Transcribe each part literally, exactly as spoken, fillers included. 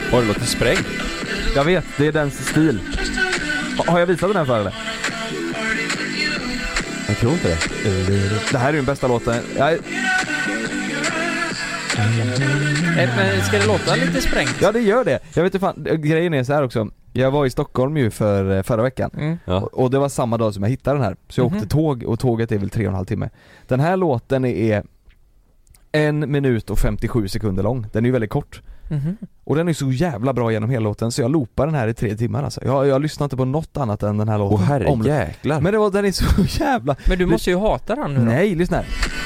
Har det låter spräng? Jag vet, det är den stil. Har jag visat den här för eller? Jag tror inte det. Det här är ju den bästa låten. Jag... Men ska det låta lite sprängt? Ja, det gör det. Jag vet inte fan, grejen är så här också. Jag var i Stockholm ju för förra veckan. Mm. Ja. och, och det var samma dag som jag hittade den här. Så jag Mhm. åkte tåg, och tåget är väl tre och en halv timme. Den här låten är en minut och femtiosju sekunder lång. Den är ju väldigt kort. Mhm. Och den är så jävla bra genom hela låten, så jag loopar den här i tre timmar alltså. Jag, jag lyssnar inte på något annat än den här låten. Åh herre Om- jäklar. Men det var, den är så jävla... Men du måste ju hata den nu då. Nej, lyssna här.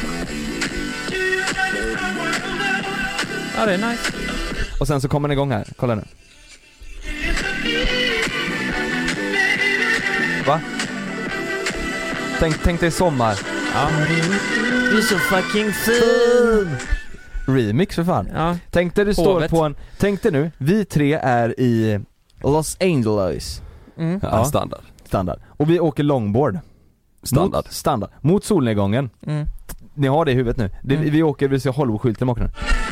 Ja, det är nice. Och sen så kommer den igång här, kolla nu. Va? Tänk, tänk dig sommar. Ja. Du är så fucking fin. Remix för fan. Ja. Tänk dig du står Hovet. på en... Tänk dig nu, vi tre är i Los Angeles. Mm. Ja, Ja. standard. Standard. Och vi åker longboard. Standard. Mot, standard. Mot solnedgången. Mm. Ni har det i huvudet nu. Det, Mm. Vi åker, vi ser Hollywood-skylten åker nu.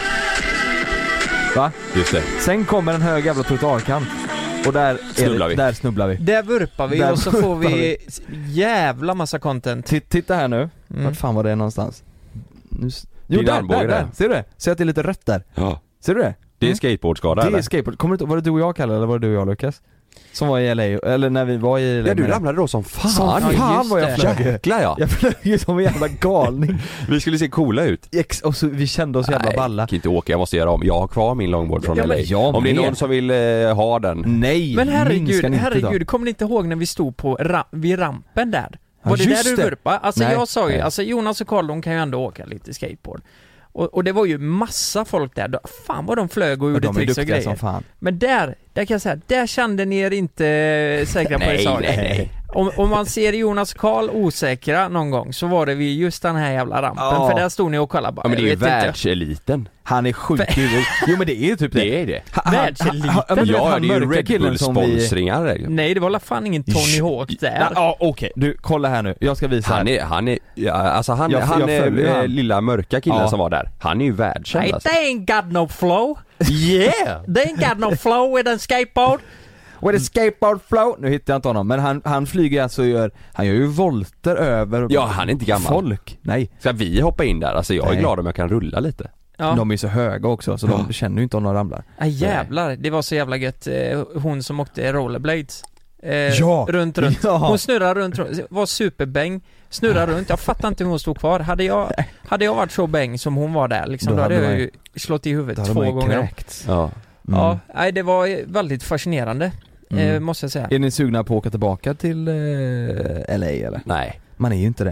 Va? Just det. Sen kommer en hög jävla trottoarkant. Och där, Snubblar är det, vi. där snubblar vi. Där vurpar vi Där och så får vurpar vi jävla massa content. T- titta här nu. Mm. Vart fan var det någonstans? Nu, s- jo, Din där, armbåge där, där. där. Ser du det? Ser att det är lite rött där? Ja. Ser du det? Det är Mm. skateboardskada Det eller? är skateboard. Kommer du inte, var det du och jag, Kalle, eller var det du och jag, Lukas? Som var i L A, eller när vi var i L A. Ja, du med det. ramlade då som fan. Som Ja, fan just vad jag det. flög. Jäklar ja. Jag flög ju som en jävla galning. Vi skulle se coola ut. Ex- Och så, vi kände oss jävla Nej, balla. jag kan inte åka, jag måste göra om. Jag har kvar min longboard från Ja, L A. men jag Om det är med. någon som vill eh, ha den. Nej, Men herregud, minska inte herregud, då. kommer ni inte ihåg när vi stod på ra- vid rampen där? Ja, Var det just där du det. vurpade? Alltså Nej, jag sa ju, nej. alltså Jonas och Carl, de kan ju ändå åka lite skateboard. Och, och det var ju massa folk där. Då- Fan vad de flög och Ja, gjorde de är tricks och duktiga grejer. som fan. Men där, där kan jag säga, där kände ni er inte säkra på er Nej, sak. nej, nej. Om, om man ser Jonas och Carl osäkra någon gång, så var det vid just den här jävla rampen. Ja. För där stod ni och kollade bara. Ja, men det är ju jag vet inte. världseliten. Han är sjuk i huvudet. Jo men det är ju typ det. Det är det. Han- han- Världseliten? han- men du vet, Ja, han det är ju mörka Red killen som vi... Bull-sponsringar. Nej, det var la fan ingen Tony Hawk där. Ja, ja, okej. Du, kolla här nu. Jag ska visa Han här. är, han är, ja, alltså han, Jag- han jag är följer eh, han. lilla mörka killen Ja. som var där. Han är ju världskänd Nej, alltså. they ain't got no flow. Yeah! They ain't got no flow with a skateboard. With a skateboard flow. Nu hittar jag inte honom. Men han, han flyger alltså och gör... Han gör ju volter över... Ja, han är inte gammal. Folk. Nej. Ska vi hoppa in där? Alltså jag är Nej. glad om jag kan rulla lite. Ja. De är så höga också, så de känner ju inte om de ramlar. Ah, jävlar, det var så jävla gött. Eh, Hon som åkte rollerblades. Eh, Ja. Runt, runt. Ja. Hon snurrar runt, runt. Var superbäng. Snurrar runt. Jag fattar inte hur hon stod kvar. Hade jag, hade jag varit så bäng som hon var där, liksom, Då då hade hade jag man- ju slått i Då huvudet hade två man ju gånger. kräkts. Ja. Mm. Ja, nej, det var väldigt fascinerande. Eh, Mm. måste jag säga. Är ni sugna på att åka tillbaka till eh, L A eller? Nej. Man är ju inte det.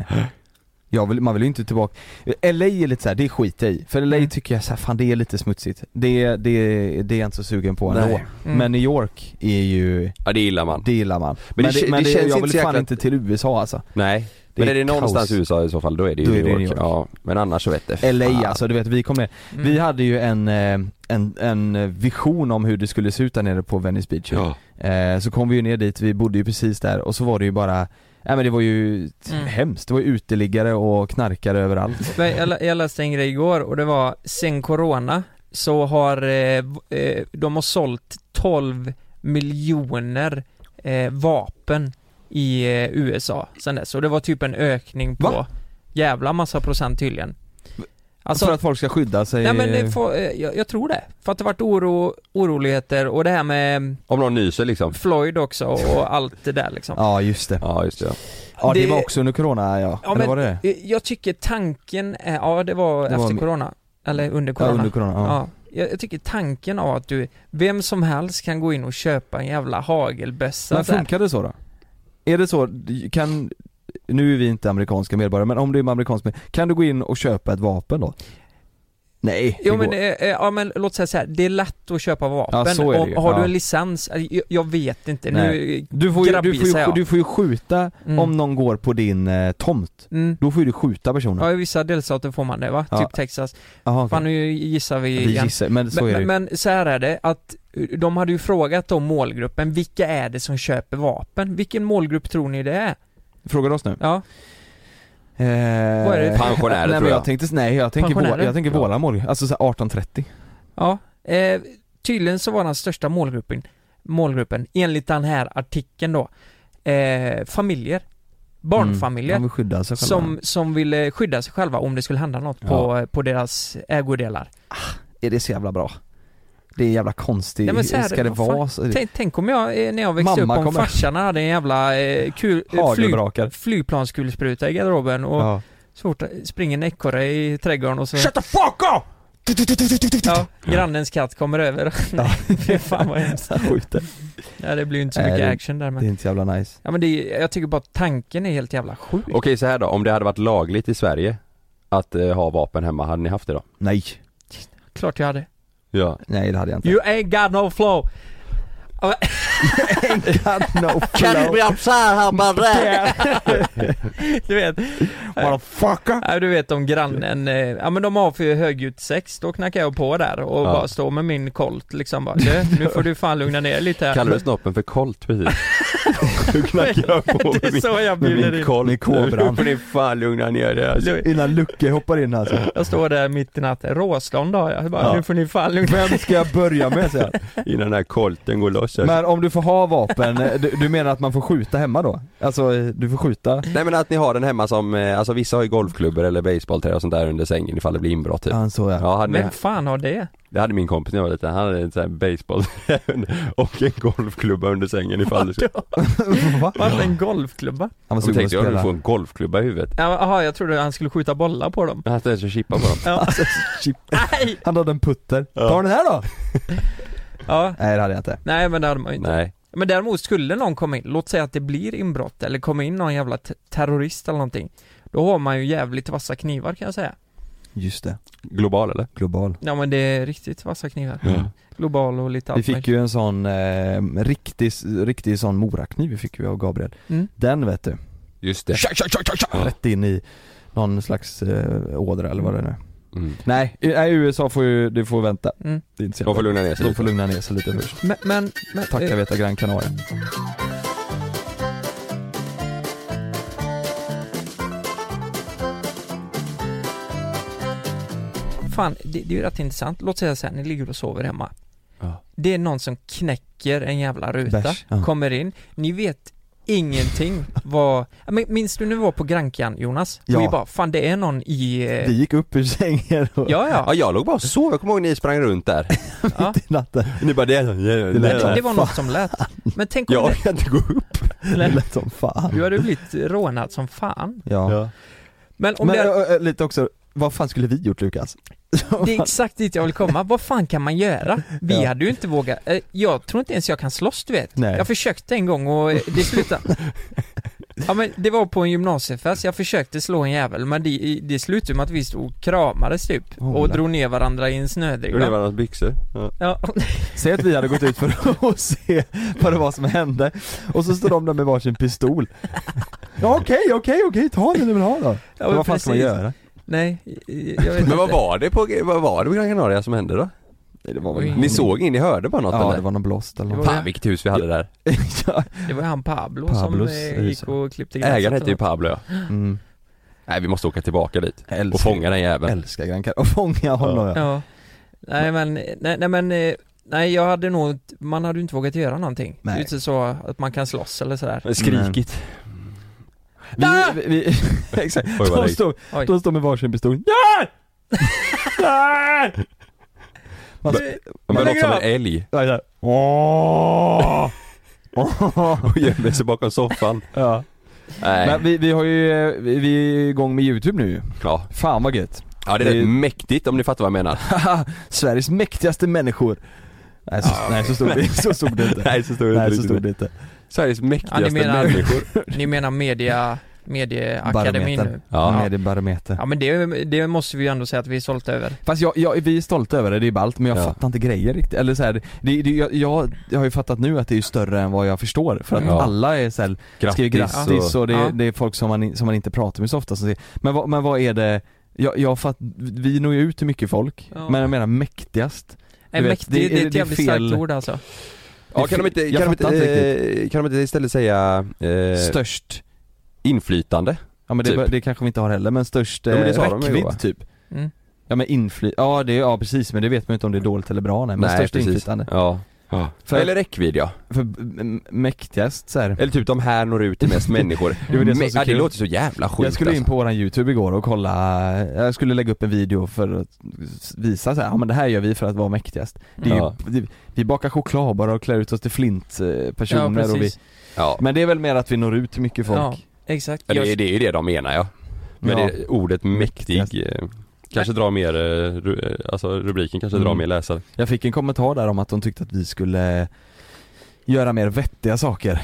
Jag vill, man vill ju inte tillbaka. L A är lite så här, det skiter jag i. För L A Mm. tycker jag så här, fan det är lite smutsigt. Det, det, det är jag inte så sugen på ändå. Nej. Mm. Men New York är ju, Ja, det gillar man. det gillar man. Men det k- men det känns jag inte vill så fan jäkla- inte till U S A alltså. Nej. Det Men är är det någonstans kaos. i U S A i så fall, då är det ju Då är New det York. New York. Ja, men annars så vet det. L A fan. alltså, du vet vi kom ner. Mm. Vi hade ju en, eh, en, en vision om hur det skulle se ut där nere på Venice Beach. Ja. Eh, så kom vi ju ner dit, vi bodde ju precis där och så var det ju bara, nej men det var ju Mm. hemskt, det var ju uteliggare och knarkare överallt. Men Jag, lä- jag läste en grej igår och det var, sen corona så har eh, v- eh, de har sålt tolv miljoner eh, vapen i eh, U S A sen dess. Och det var typ en ökning på Va? jävla massa procent tydligen. Alltså, för att folk ska skydda sig. nej men det får, eh, jag, jag tror det. För att det varit oro, oroligheter och det här med Om någon nyser liksom. Floyd också och allt det där liksom. Ja just det. Ja, just det. Ja. Ja det, Det- var också under corona ja. Ja, Eller men var det det? eh, jag tycker tanken är, ja det var Det var efter mi- corona. Eller under Ja, corona. under corona, ja. Ja, jag, jag tycker tanken av att du, vem som helst kan gå in och köpa en jävla hagelbössa. Men så här. funkar det så då? Är det så, kan, nu är vi inte amerikanska medborgare, men om du är amerikansk medborgare, kan du gå in och köpa ett vapen då? Nej, Jo det men, går. eh, eh, ja men låt säga så här, det är lätt att köpa vapen. Ja, så är det Om, ju, har ja. du en licens? Eh, Jag, jag vet inte, nu Nej. Du får ju, du får grabbgissar ju, jag. du får ju skjuta Mm. om någon går på din eh, tomt. Mm. Då får ju du skjuta personen. Ja, i vissa delstater får man det va? Ja. Typ Texas. Aha, okay. Fan nu gissar vi Vi igen. gissar, men så Men, är det men, ju. men så här är det att eh, de hade ju frågat om målgruppen, vilka är det som köper vapen? Vilken målgrupp tror ni det är? Frågar oss nu? Ja, Eh, Vad är det? Pensionärer, nej, men tror jag jag. tänkte, nej jag tänker, Pensionärer? vår, jag tänker Ja. våra mål, alltså så här arton trettio. ja. Eh, tydligen så var den största målgruppen, målgruppen enligt den här artikeln då, eh, familjer. Barnfamiljer Mm, de vill skydda sig själva. som, som ville skydda sig själva om det skulle hända något Ja. på, på deras ägodelar. Är det så jävla bra? Det är jävla konstigt. Nej, men så här, Ska det vad fan? vara så? Tänk, tänk om jag, eh, när jag växte Mamma upp, om kommer- farsan hade en jävla eh, kul, eh, flyg, Hagelbrakar. flygplanskulspruta i garderoben och Ja. så fort springer en ekorre i trädgården och så... Shut the fuck up! Ja, grannens katt kommer över. Nej, fy fan vad hemskt. Skjuter. Ja, det blir ju inte så Nej, mycket det- action där Det är men... inte så jävla nice. Ja men det är, jag tycker bara att tanken är helt jävla sjuk. Okej, så här då, om det hade varit lagligt i Sverige att eh, ha vapen hemma, hade ni haft det då? Nej. Klart jag hade. Ja. Nej, det hade jag inte. You ain't got no flow. God no Kan du flow. bli upside här bara? Du vet. Motherfucker. Nej, du vet om grannen, eh, ja men de har för högljutt sex, då knackar jag på där och Ja. bara står med min kolt liksom bara, du, nu får du fan lugna ner lite här. Kallar du snoppen för kolt precis? Du knackar jag på Det är med så jag min, med bjuder min in. kolt. Med kobran. Nu får ni fan lugna ner det alltså. Innan Lucke hoppar in alltså. Jag står där mitt i natten, råslånd har jag, bara, Ja. nu får ni fan lugna ner. Vem ska jag börja med, säger han. Innan den här kolten går loss alltså. Men om du får ha vapen, du, du menar att man får skjuta hemma då? Alltså, du får skjuta? Nej men att ni har den hemma som, eh, alltså vissa har ju golfklubbor eller baseballträ och sånt där under sängen ifall det blir inbrott typ. Ja, så ja. Ja, hade ni, Vem fan har det? det hade min kompis när jag var liten, han hade en sån här baseball och en golfklubba under sängen ifall det skulle... Va? Varför en golfklubba? Han var Jag sugen på att tänkte jag du spela. får en golfklubba i huvudet. Jaha, jag trodde han skulle skjuta bollar på dem. Jag hade inte ens chippa på dem. Ja. Chip. Nej! Han hade en putter. Ja. Ta den här då! Ja, Nej, det hade jag inte. nej men det hade man ju inte. Nej. Men däremot skulle någon komma in, låt säga att det blir inbrott eller komma in någon jävla t- terrorist eller någonting. Då har man ju jävligt vassa knivar kan jag säga. Just det. Global eller? Global. Ja men det är riktigt vassa knivar. Ja. Global och lite allt Vi fick möjligt. ju en sån eh, riktig, riktig sån morakniv vi fick vi av Gabriel. Mm. Den vet du. Just det. Ja. Rätt in i någon slags eh, ådra eller vad det är nu. Mm. Nej, i, nej, U S A får ju, det får vänta. Mm. Det är inte så De får jävla- lugna ner sig De lite. får lugna ner sig lite först. Men, men, men Tack, jag eh, vet att Gran Canaria. fan, det, det är ju rätt intressant. Låt säga så här, ni ligger och sover hemma. Ja. Det är någon som knäcker en jävla ruta, Bärs, ja. kommer in, ni vet ingenting vad... Ja, men minns du när vi var på Grankan, Jonas? Ja. Och vi bara, fan det är någon i... eh, Vi gick upp ur sängen och Ja, Ja, ja. jag låg bara och sov. Jag kommer ihåg ni sprang runt där. ja. i natten. Ni bara, det är Det det, Men lät det, det som var något som lät. Men tänk om Jag det, kan inte gå upp. Det lät som fan. du hade blivit rånad som fan. Ja. Men om Men det, ö, ö, lite också, vad fan skulle vi gjort, Lukas? det är exakt dit jag vill komma. Vad fan kan man göra? Vi Ja. hade ju inte vågat. eh, Jag tror inte ens jag kan slåss, du vet. Nej. Jag försökte en gång och eh, det slutade. Ja men det var på en gymnasiefest, jag försökte slå en jävel men det, det slutade med att vi stod och kramades typ Oh, och nej. drog ner varandra i en Gjorde snödriva. varandras byxor. Ja. Ja, Säg att vi hade gått ut för att se vad det var som hände. Och så står de där med varsin pistol. Ja okej, okej, okej, ta den du vill ha då. ja Men vad fan ska man precis. göra? Nej, jag vet Men vad inte. var det på, vad var det på Gran Canaria som hände då? Nej, det var Oj. Ni såg in, ni hörde bara något Ja, eller? det var någon blåst eller Det något. var- Fan vilket hus vi hade där. Ja. Det var ju han Pablo Pablos som eh, hus, gick och klippte gräset. Ägaren hette ju och- Pablo ja. Mm. Nej vi måste åka tillbaka dit. Jag älskar, Och fånga den jäveln. älskar Gran Canaria. Och fånga honom ja. Ja. Nej men, nej, nej men eh, nej jag hade nog, man hade ju inte vågat göra någonting. Nej. Det är inte så att man kan slåss eller sådär. Skrikigt. Vi, vi, vi, exakt. Oj, vad De lägg. står, Oj. de står med varsin pistol. Nej! Nej! Man, Du- Men Men låter som lägg en älg. ja, ja. Åh! Och gömmer sig bakom soffan. Ja. Nej. Men vi, vi har ju, eh, vi, vi är igång med YouTube nu. Ja. Fan vad gött. Ja det är Det- rätt mäktigt om ni fattar vad jag menar. Sveriges mäktigaste människor. Nej så, nej, så stod det, så stod det inte. Nej så står det Nej inte så riktigt. stod det inte. Sveriges mäktigaste Ja, ni menar- människor. Ni menar media, medieakademin Barometer. nu? Ja. Mediebarometer. Ja men det, det måste vi ju ändå säga att vi är stolta över. Fast jag, jag, vi är stolta över det, det är ballt, men jag Ja. fattar inte grejer riktigt. Eller så här, det, det, jag, jag, jag har ju fattat nu att det är större än vad jag förstår. För att Ja. alla är så här, skriver grattis och, och- det, Ja. det är folk som man, som man inte pratar med så ofta. Så det, men, vad, men vad är det, jag, jag fatt, vi når ju ut till mycket folk, Ja. men jag menar mäktigast. Nej, vet, mäktigt, det- det, det är det ett är jävligt fel- starkt ord alltså. Ja, kan de inte, Jag kan de fattar inte, inte eh, kan de inte istället säga eh, Störst. inflytande? Ja men det, typ. det kanske vi inte har heller, men störst Ja, men det eh, sa de ju, va? räckvidd typ. Mm. Ja men infly... Ja, det är, ja precis, men det vet man inte om det är dåligt eller bra. Nej, men Nej, störst precis. inflytande. Ja. Ja. För- Eller räckvidd, ja. För m- mäktigast så här. Eller typ de här når ut till mest människor. Det var det som var Men, så ja, det kul. låter så jävla sjukt. Jag skulle in alltså. på våran YouTube igår och kolla, jag skulle lägga upp en video för att visa så här, ja men det här gör vi för att vara mäktigast. Det är Ja. ju, det, vi bakar choklad bara och klär ut oss till flint eh, personer Ja, och vi, precis. Ja. men det är väl mer att vi når ut till mycket folk. Ja, exakt. Ja, det, är, Jag, det är ju det de menar, ja. Men Ja. det, ordet mäktig eh, kanske drar mer, eh, ru, eh, alltså rubriken kanske Mm. drar mer läsare. Jag fick en kommentar där om att de tyckte att vi skulle göra mer vettiga saker.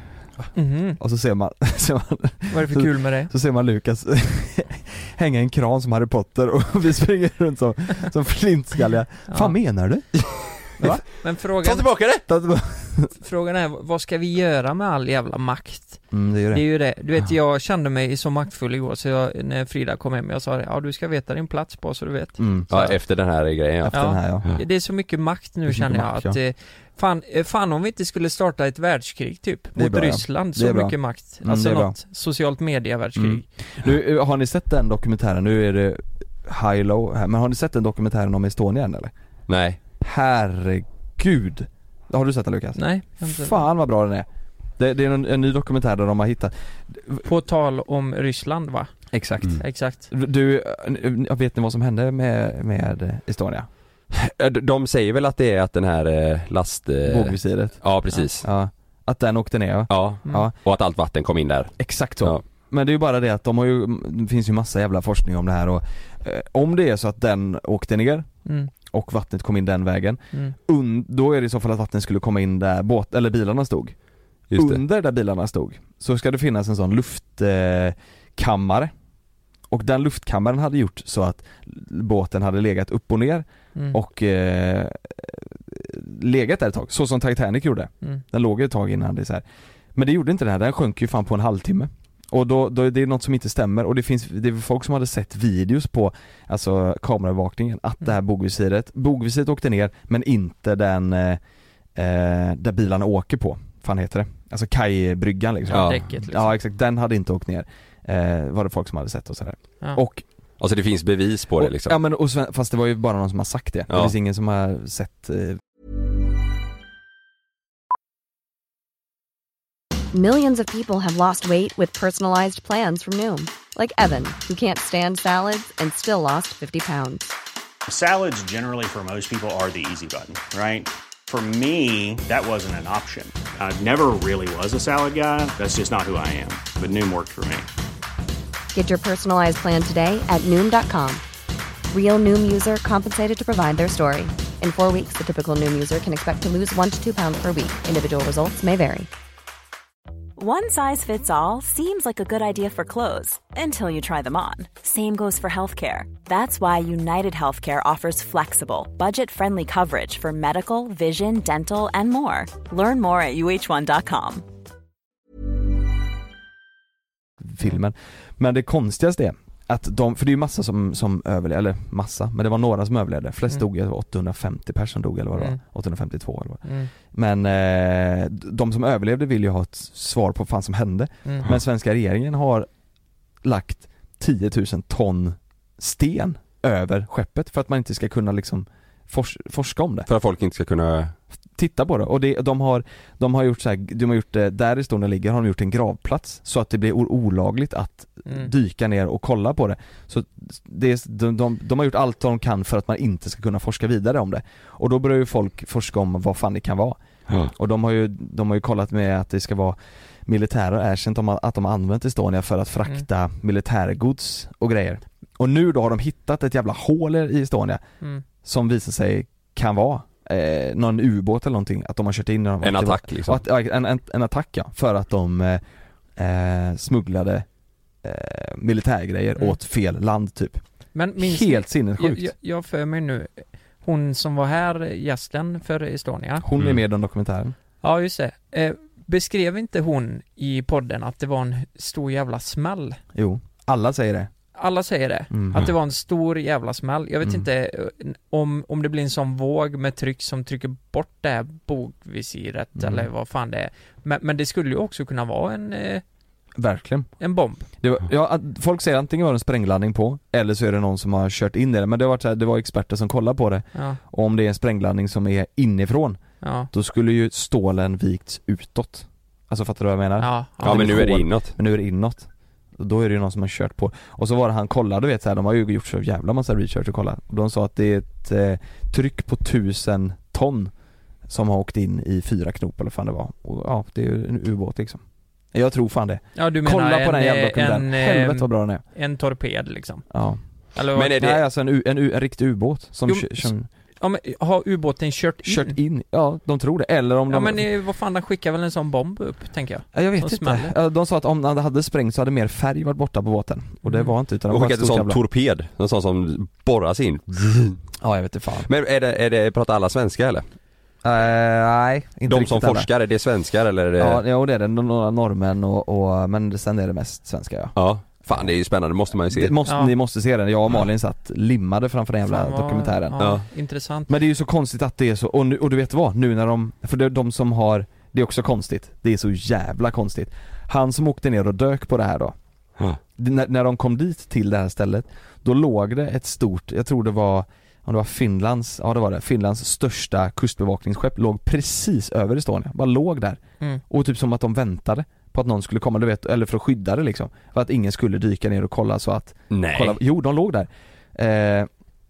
mhm. Och så ser man, ser man Vad är det för kul med det? så ser man Lukas hänga i en kran som Harry Potter och vi springer runt som, som flintskalliga. Ja. Fan menar du? Va? Men frågan, tillbaka det! frågan är, vad ska vi göra med all jävla makt? Mm, det är ju det. Det är ju det. Du vet, jag kände mig så maktfull igår så jag, när Frida kom hem, jag sa ja du ska veta din plats på så du vet. Mm. Ja, efter den här grejen, ja. Efter Ja. den här ja. Ja. Det är så mycket makt Det nu är så känner mycket jag makt, att eh, fan, eh, fan om vi inte skulle starta ett världskrig typ Det är mot bra, ja. Ryssland, Det så är bra. mycket makt. Mm, Alltså det är bra. något socialt media-världskrig. Mm. Nu, har ni sett den dokumentären? Nu är det high low här, men har ni sett den dokumentären om Estonia än eller? Nej. Herregud. Har du sett den Lukas? Nej, jag har inte- Fan vad bra den är. Det, det är en, en ny dokumentär där de har hittat. På tal om Ryssland va? Exakt. Mm. Exakt. Du, jag vet ni vad som hände med, med Estonia? De säger väl att det är att den här eh, last... Eh, Vågvisiret. ja, precis. Ja. Att den åkte ner va? Ja. Mm. Ja. Och att allt vatten kom in där. Exakt så. Ja. Men det är ju bara det att de har ju, det finns ju massa jävla forskning om det här och eh, om det är så att den åkte ner Mm. och vattnet kom in den vägen, Mm. und, då är det i så fall att vattnet skulle komma in där båt, eller bilarna stod. Just det. Under där bilarna stod så ska det finnas en sån luftkammare eh, kammare. Och den luftkammaren hade gjort så att båten hade legat upp och ner Mm. och eh, legat där ett tag, så som Titanic gjorde. Mm. Den låg ett tag innan det så här. Men det gjorde inte den här, den sjönk ju fan på en halvtimme. Och då, då är det något som inte stämmer och det finns, det är folk som hade sett videos på alltså kamerabevakningen att det här bogvisiret, bogvisiret åkte ner men inte den eh, eh, där bilarna åker på, fan heter det? Alltså kajbryggan liksom. Ja. Däcket liksom. Ja exakt, den hade inte åkt ner. Eh, var det folk som hade sett och sådär. Ja. Och, Alltså det finns bevis på det och liksom. ja men och, sven- fast det var ju bara någon som har sagt det. Ja. Det finns ingen som har sett eh, Millions of people have lost weight with personalized plans from Noom. Like Evan, who can't stand salads and still lost fifty pounds. Salads generally for most people are the easy button, right? For me, that wasn't an option. I never really was a salad guy. That's just not who I am. But Noom worked for me. Get your personalized plan today at Noom dot com. Real Noom user compensated to provide their story. In four weeks, the typical Noom user can expect to lose one to two pounds per week. Individual results may vary. One size fits all seems like a good idea for clothes until you try them on. Same goes for healthcare. That's why United Healthcare offers flexible, budget-friendly coverage for medical, vision, dental, and more. Learn more at u h one dot com. filmen. Men det konstigaste är att de, för det är ju massa som, som överlevde, eller massa, men det var några som överlevde. Flest Mm. dog, det var åttahundrafemtio personer dog eller vad det Mm. var, åttahundrafemtiotvå eller vad det var. Mm. Men eh, de som överlevde vill ju ha ett svar på vad fan som hände. Mm. Men svenska regeringen har lagt tio tusen ton sten över skeppet för att man inte ska kunna liksom fors- forska om det. För att folk inte ska kunna... Titta på det och det, de har de har gjort så här, de har gjort det, där Estonia ligger har de gjort en gravplats så att det blir o- olagligt att Mm. dyka ner och kolla på det. Så det är, de, de, de har gjort allt de kan för att man inte ska kunna forska vidare om det. Och då börjar ju folk forska om vad fan det kan vara. Ja. Och de har ju de har ju kollat med att det ska vara militära och erkänt om att de har använt Estonia för att frakta Mm. militärgods och grejer. Och nu då har de hittat ett jävla hål i Estonia Mm. som visar sig kan vara eh, någon ubåt eller någonting, att de har kört in En att det var- attack liksom. och att, ja, en, en, en attack ja, för att de eh, eh, smugglade eh, militärgrejer Mm. åt fel land typ. Men minns Helt jag, sinnessjukt. jag, jag för mig nu, hon som var här, gästen för Estonia. Hon är Mm. med i den dokumentären. Ja just det. Eh, beskrev inte hon i podden att det var en stor jävla smäll? Jo, alla säger det. Alla säger det. Mm. Att det var en stor jävla smäll. Jag vet Mm. inte eh, om, om det blir en sån våg med tryck som trycker bort det här bogvisiret Mm. eller vad fan det är. Men, men det skulle ju också kunna vara en... Eh, Verkligen. En bomb. Det var, ja, att folk säger antingen var det en sprängladdning på, eller så är det någon som har kört in i det. Men det var, så här, det var experter som kollar på det. Ja, Och om det är en sprängladdning som är inifrån, ja, då skulle ju stålen vikts utåt. Alltså fattar du vad jag menar? ja, Ja, ja. men nu är det hål. inåt. Men nu är det inåt. Och då är det ju någon som har kört på. Och så var det han kollade, du vet så här, de har ju gjort så jävla massa research och kolla. Och de sa att det är ett eh, tryck på tusen ton som har åkt in i fyra knop eller fan det var. Och ja, det är ju en ubåt liksom. Jag tror fan det. Ja, du menar Kolla på en, den jävla en, dokumentären. en, Helvete vad bra den är. en torped liksom. Ja. Eller Men vad? är det- Nej, alltså en, u- en, u- en riktig ubåt som, Jo, kö- som Ja, men har ubåten kört in? kört in. Ja, de tror det. Eller om Ja, de... men eh, vad fan, den skickar väl en sån bomb upp, tänker jag. Ja, jag vet som inte. smäller. Ja, de sa att om den hade sprängt så hade mer färg varit borta på båten. Och det Mm. var inte, utan det Och var skickat ett en stort sån jävla... torped, en sån som borras in. Ja, jag vet inte fan. Men är det, är det, pratar alla svenska eller? Uh, nej, inte De som riktigt alla. forskar, är det svenskar eller är det... Ja, ja, det är det. Några norrmän och, och, men sen är det mest svenska, ja. Ja. Fan, det är ju spännande, måste man ju se. Det måste, Ja. Ni måste se den. Jag och Malin satt limmade framför den jävla Fan, vad- dokumentären. Ja, Ja. intressant. Men det är ju så konstigt att det är så, och, nu, och du vet vad, nu när de, för det, de som har, det är också konstigt, det är så jävla konstigt. Han som åkte ner och dök på det här då, Ja. det, när, när de kom dit till det här stället, då låg det ett stort, jag tror det var, om det var Finlands, ja det var det, Finlands största kustbevakningsskepp låg precis över Estonia, bara låg där. Mm. Och typ som att de väntade på att någon skulle komma, du vet, eller för att skydda det liksom. För att ingen skulle dyka ner och kolla så att Nej. kolla, jo, de låg där. Eh,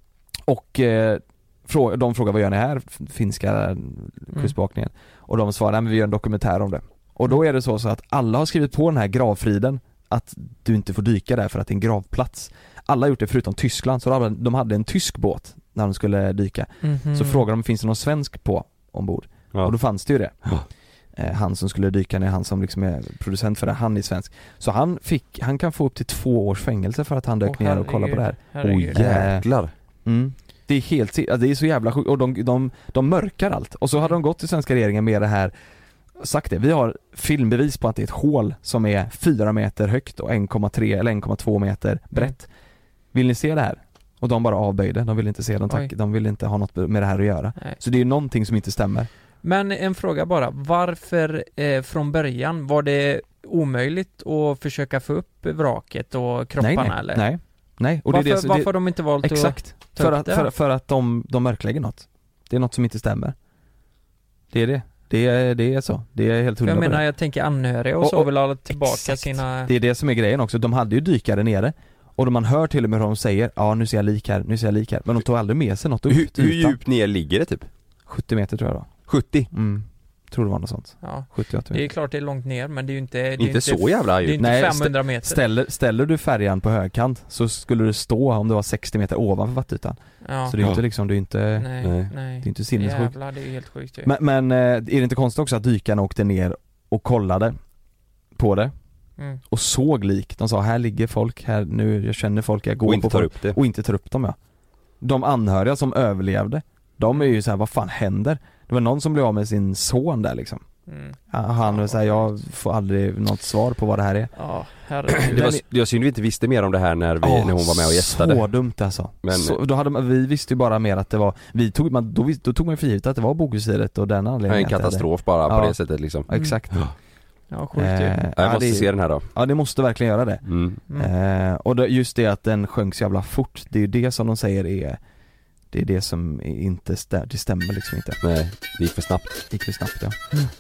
och eh, frå, de frågade vad gör ni här, finska kustbevakningen. Och de svarade, nej, men vi gör en dokumentär om det. Och då är det så, så att alla har skrivit på den här gravfriden att du inte får dyka där för att det är en gravplats. Alla har gjort det förutom Tyskland, så de hade, de hade en tysk båt när de skulle dyka. Mhm. Så frågade de, finns det någon svensk på ombord? Ja. Och då fanns det ju det. Ja. Eh, han som skulle dyka ner, han som liksom är producent för det, han är svensk. Så han fick, han kan få upp till två års fängelse för att han dök Åh, ner och kollade på det här. herregud. Oj, jävlar. Jäklar. Mm. Det är helt, ja, det är så jävla sjukt, och de, de, de mörkar allt. Och så hade de gått till svenska regeringen med det här, sagt det, vi har filmbevis på att det är ett hål som är fyra meter högt och en komma tre eller en komma två meter brett. Vill ni se det här? Och de bara avböjde, de vill inte se, de, tack, Oj. de vill inte ha något med det här att göra. Nej. Så det är ju någonting som inte stämmer. Men en fråga bara, varför eh, från början var det omöjligt att försöka få upp vraket och kropparna nej, nej, eller? nej, nej. Och varför det är det, som- varför det, har de inte valt exakt, att ta för upp att, det? för, för att de, de mörklägger något. Det är något som inte stämmer. Det är det. Det är, det är så. Det är helt hundra Jag på menar, det. jag tänker anhöriga och, Och- så och- vill ha tillbaka exakt. sina... Det är det som är grejen också. De hade ju dykare nere. Och man hör till och med hur de säger, ja nu ser jag lik här, nu ser jag lik här. Men de tog aldrig med sig något upp Hur, till hur ytan. djupt ner ligger det typ? sjuttio meter tror jag då. sjuttio? Mm. Tror det var något sånt. Ja, sjuttio åttio det är meter. klart det är långt ner, men det är ju inte... Det är Inte så jävla Det är djupt. inte Nej, femhundra meter. Ställer, ställer du färjan på högkant så skulle du stå om det var sextio meter ovanför vattenytan. Ja. Så det är ju Ja. inte liksom, det är inte, Nej, Nej. nej. det är inte sinnessjukt. Jävlar, det är ju helt sjukt ju. Men, men eh, är det inte konstigt också att dykarna åkte ner och kollade på det Mm. och såg lik? De sa, här ligger folk, här nu, jag känner folk, jag går Och inte på tar folk. upp det. Och inte tar upp dem, ja. De anhöriga som överlevde, de är ju så här, vad fan händer? Det var någon som blev av med sin son där liksom. Mm. Ja, Han Ja, var så här, jag får aldrig något svar på vad det här är. Ja, herregud. Det var, det var synd vi inte visste mer om det här när, vi, Ja, när hon var med och gästade. Så dumt alltså. Men- så, då hade man, vi visste ju bara mer att det var, vi tog, man, då, vis- då tog man för givet att det var Boghusiret och den Ja, anledningen. en att det hade- katastrof bara på Ja. det sättet liksom. Ja, exakt. Ja, sjukt ju. Eh, Jag ja, måste det, se den här då. ja, det måste verkligen göra det. Mm. Mm. Eh, och det, just det att den sjönk så jävla fort, det är ju det som de säger är, det är det som är inte stämmer, det stämmer liksom inte. Nej, det gick för snabbt. Det gick för snabbt, ja.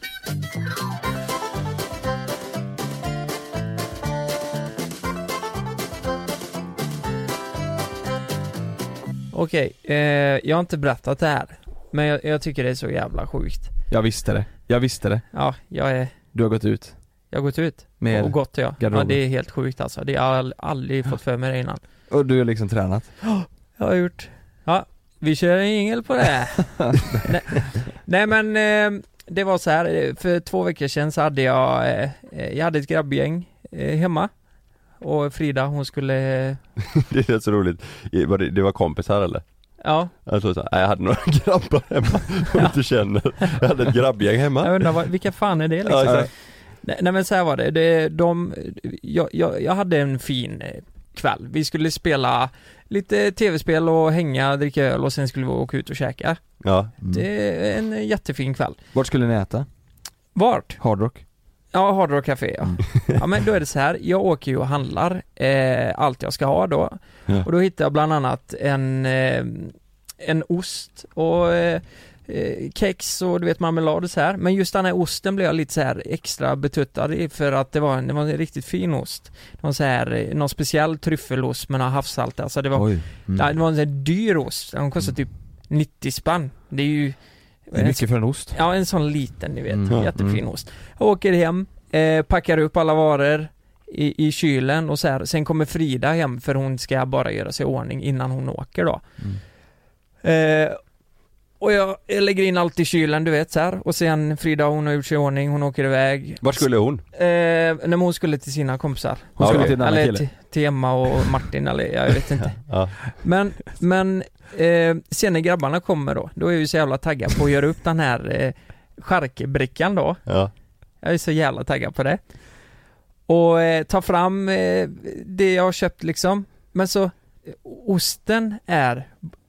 Okej, eh, jag har inte berättat det här, men jag, jag tycker det är så jävla sjukt. Jag visste det, jag visste det. Ja, jag är... Du har gått ut Jag har gått ut med, och gått, ja. Ja, garderoben. det är helt sjukt alltså. Det har jag all, aldrig fått för mig det innan. och du har liksom tränat. Jag har gjort. Ja, vi kör en jingel på det. nej, nej men eh, det var så här. eh, För två veckor sedan så hade jag eh, eh, Jag hade ett grabbgäng eh, hemma. Och Frida, hon skulle eh, Det är så roligt. Var det, det var kompisar eller? Ja, Jag tror så här, nej, jag hade några grabbar hemma som du inte känner. Jag hade ett grabbgäng hemma. jag undrar vad, vilka fan är det liksom? Ja, exakt. nej, nej men så här var det, det de, jag, jag, jag hade en fin eh, kväll. Vi skulle spela lite tv-spel och hänga, dricka öl och sen skulle vi åka ut och käka. Ja. Mm. Det är en jättefin kväll. Vart skulle ni äta? Vart? Hard Rock? Ja, Hard Rock Café, ja. Ja, men då är det så här, jag åker ju och handlar eh, allt jag ska ha då. Ja. Och då hittar jag bland annat en, eh, en ost och eh, kex och du vet marmelad och så här. Men just den här osten blev jag lite så här extra betuttad i för att det var en, det var en riktigt fin ost. Det var så här, någon speciell tryffelost med några havssalt. Alltså det var, Oj. Mm. det var en sån här dyr ost. Den kostade typ nittio spänn. Det är ju Det är mycket för en ost. Ja, en sån liten, ni vet, Mm. jättefin Mm. ost. Jag åker hem, eh, packar upp alla varor i, i kylen och så här. Sen kommer Frida hem för hon ska bara göra sig i ordning innan hon åker då. Mm. Eh, och jag, jag lägger in allt i kylen, du vet så här. Och sen Frida, hon har gjort sig i ordning, hon åker iväg. Vart skulle hon? Eh, när hon skulle till sina kompisar. Hon skulle Okej. till en annan Eller kille. till, till Emma och Martin, eller jag vet inte. Ja. Men, men eh, sen när grabbarna kommer då, då är jag ju så jävla taggad på att göra upp den här eh, charkebrickan då. Ja. Jag är så jävla taggad på det. Och eh, ta fram eh, det jag har köpt liksom. Men så, eh, osten är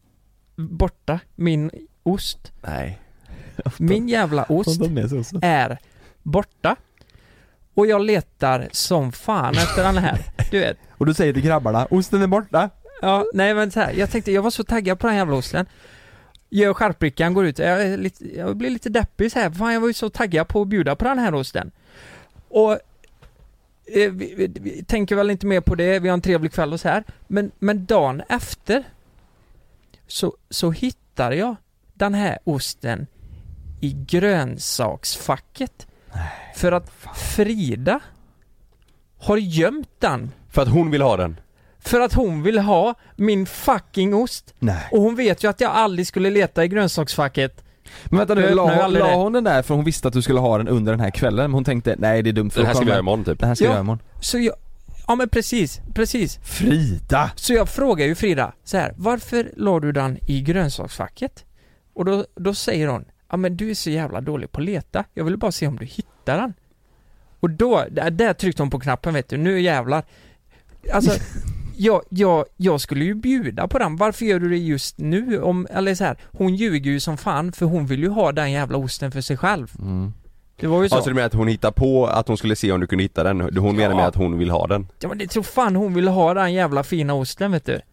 borta. Min ost. Nej. Min jävla ost är borta. Och jag letar som fan efter den här. Du vet. Och du säger till grabbarna, osten är borta. Ja, nej men så här, jag tänkte, jag var så taggad på den jävla osten. Gör skärprickan, går ut, jag, är lite, jag blir lite deppig så här. Fan, jag var ju så taggad på att bjuda på den här osten. Och eh, vi, vi, vi tänker väl inte mer på det, vi har en trevlig kväll och så här. Men, men dagen efter så, så hittar jag den här osten i grönsaksfacket. För att Frida har gömt den. För att hon vill ha den. För att hon vill ha min fucking ost. Nej. Och hon vet ju att jag aldrig skulle leta i grönsaksfacket. Men vänta nu, Jag öppnar ju la, aldrig la det. hon den där för hon visste att du skulle ha den under den här kvällen. Men hon tänkte, nej det är dumt för Den här då ska vi kommer- göra imorgon typ. Det här ska Ja. jag göra imorgon. Så jag, ja men precis, precis. Frida! Så jag frågar ju Frida så här, varför la du den i grönsaksfacket? Och då, då säger hon, ja men du är så jävla dålig på att leta. Jag vill bara se om du hittar den. Och då, där, där tryckte hon på knappen, vet du, nu jävlar. Alltså, jag, jag, jag skulle ju bjuda på den. Varför gör du det just nu? Om, eller så här, hon ljuger ju som fan för hon vill ju ha den jävla osten för sig själv. Mm. Det var ju så. Alltså du menar att hon hittar på att hon skulle se om du kunde hitta den. Hon menar Ja. med att hon vill ha den. Ja men det tror fan hon vill ha den jävla fina osten, vet du.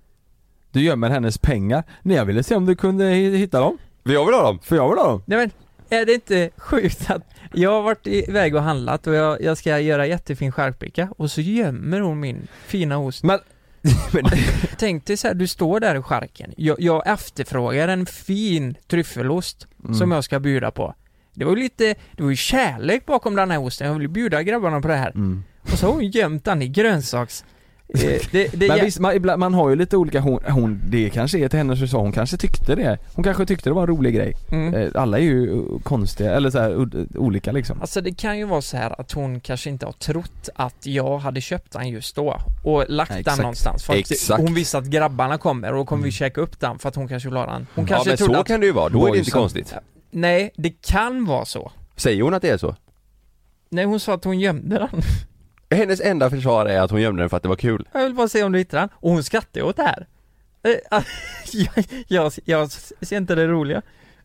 Du gömmer hennes pengar. Nej, jag ville se om du kunde hi- hitta dem. För jag vill ha dem. För jag vill ha dem. Nej men, är det inte sjukt att jag har varit iväg och handlat och jag, jag ska göra jättefin skärpbricka och så gömmer hon min fina ost. Men, men Tänk dig så här, du står där i skärken. Jag, jag efterfrågar en fin tryffelost Mm. som jag ska bjuda på. Det var ju lite, det var ju kärlek bakom den här osten. Jag vill bjuda grabbarna på det här. Mm. Och så har hon gömt den i grönsaks. Eh, det, det, Men är- visst, man, ibland, man har ju lite olika, hon, hon, det kanske är till hennes försvar, hon kanske tyckte det. Hon kanske tyckte det var en rolig grej. mm. Eh, Alla är ju uh, konstiga, eller så här, ud- olika liksom. Alltså det kan ju vara så här att hon kanske inte har trott att jag hade köpt den just då och lagt Ja, den exakt. någonstans för att Exakt. hon visste att grabbarna kommer och då kommer vi Mm. käka upp den för att hon kanske vill ha den. Hon Ja kanske men trodde så att, kan det ju vara, då är det inte Boysen. konstigt. nej, det kan vara så. Säger hon att det är så? Nej, hon sa att hon gömde den. Hennes enda försvar är att hon gömde den för att det var kul. Jag vill bara se om du hittar den. Och hon skrattar ju åt det här. Eh, jag, jag, jag ser inte det roliga.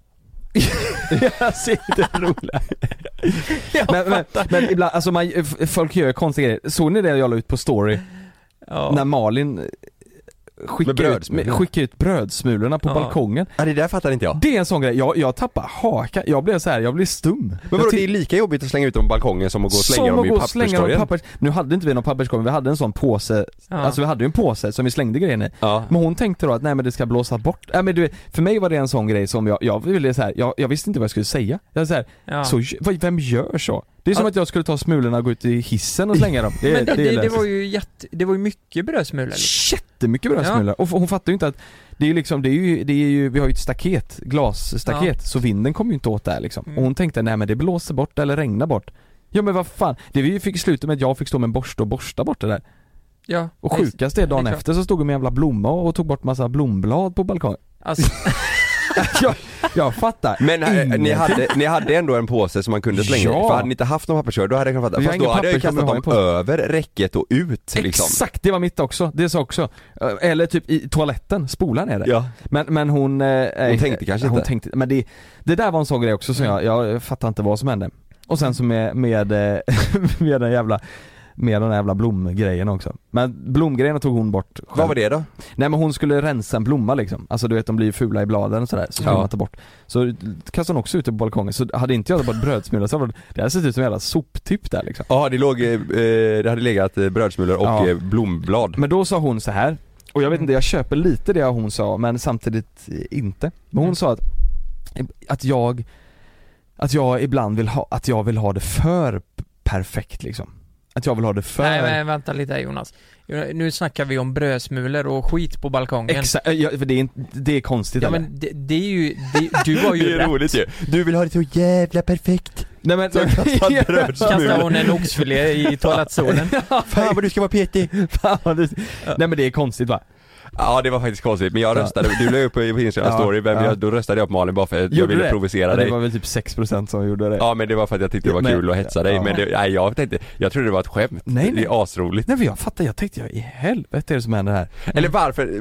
Jag ser det roliga. Jag men, men, fattar. men ibland, alltså man, f- folk gör konstiga grejer. Såg ni det jag la ut på story? Ja. När Malin skickar ut, brödsmulor. med, skickar ut brödsmulorna på Ja. balkongen. Ja det där fattar inte jag. Det är en sån grej, jag, jag tappar hakan, jag blev så här, jag blev stum. Men vadå, jag det är lika jobbigt att slänga ut dem på balkongen som att gå och slänga som dem att i gå och slänga dem i papperskorgen. pappers. Nu hade inte vi någon papperskorg, vi hade en sån påse, Ja. alltså vi hade ju en påse som vi slängde grejen i. Ja. Men hon tänkte då att nej men det ska blåsa bort. Nej men du, för mig var det en sån grej som jag, jag ville så här, jag, jag visste inte vad jag skulle säga. Jag så här, Ja. så, vad- vem gör så? Det är som Ja. att jag skulle ta smulorna och gå ut i hissen och slänga dem. Det, Men det, det, det, är det lätt. var ju jätte, det var ju mycket brödsmulor liksom. Jättemycket brödsmulor. Och hon fattar ju inte att det är ju liksom, det är ju, det är ju, vi har ju ett staket, glasstaket, så vinden kommer ju inte åt där liksom. Mm. Och hon tänkte, nej men det blåser bort eller regnar bort. Ja men vad fan, det vi fick sluta med att jag fick stå med en borste och borsta bort det där. Ja. Och sjukast är dagen det är klart. efter så stod jag med en jävla blomma och tog bort massa blomblad på balkongen. Alltså, jag, jag fattar. Men äh, ni, ingenting. hade, ni hade ändå en påse som man kunde slänga Ja. i. För hade ni inte haft någon papperskorg då hade jag kunnat fatta. Vi har Fast ingen då hade jag ju papperskorg, men kastat vi har dem en över räcket och ut liksom. Exakt, det var mitt också. Det sa också. Eller typ i toaletten, spolan är det. Ja. Men, men hon... Eh, Hon tänkte kanske hon inte. Tänkte, men det, det där var en sån grej också som jag, jag fattar inte vad som hände. Och sen så med, med, eh, med den jävla med den jävla blomgrejen också. Men blomgrejen tog hon bort själv. Vad var det då? Nej, men hon skulle rensa en blomma liksom. Alltså du vet, de blir fula i bladen och sådär. Så skulle Ja. man ta bort. Så kastade hon också ut på balkongen. Så hade inte jag bara brödsmulor så hade det hade sett ut som en jävla soptipp där liksom. Ja, det låg, eh, det hade legat eh, brödsmulor och Ja. eh, blomblad. Men då sa hon så här. Och jag vet inte, jag köper lite det hon sa, men samtidigt inte. Men hon Mm. sa att Att jag Att jag ibland vill ha Att jag vill ha det för p- perfekt liksom. Att jag vill ha det för Nej men vänta lite här Jonas. Nu snackar vi om brödsmulor och skit på balkongen. Exakt, ja, för det är, inte- det är konstigt Ja eller? men det, det är ju, det, du har ju Det är rätt. roligt ju. Du vill ha det så jävla perfekt. Nej men Så kastar brödsmulor. Kastar hon en oxfilé i toalettstolen. Fan vad du ska vara petig. Fan, vad det, nej men det är konstigt va? Ja, det var faktiskt konstigt, men jag Ja. röstade, du la upp på Instagram Ja, story, vem ja. jag, då röstade jag på Malin bara för att jag Gjorde ville det? provocera Ja, dig. det var väl typ sex procent som gjorde det. Ja, men det var för att jag tyckte det var Men- kul att hetsa dig, ja. men det, nej, jag tänkte, jag trodde det var ett skämt. Nej, nej. Det är asroligt. Nej men jag fattar, jag tänkte jag i helvete är det som händer här. Eller varför?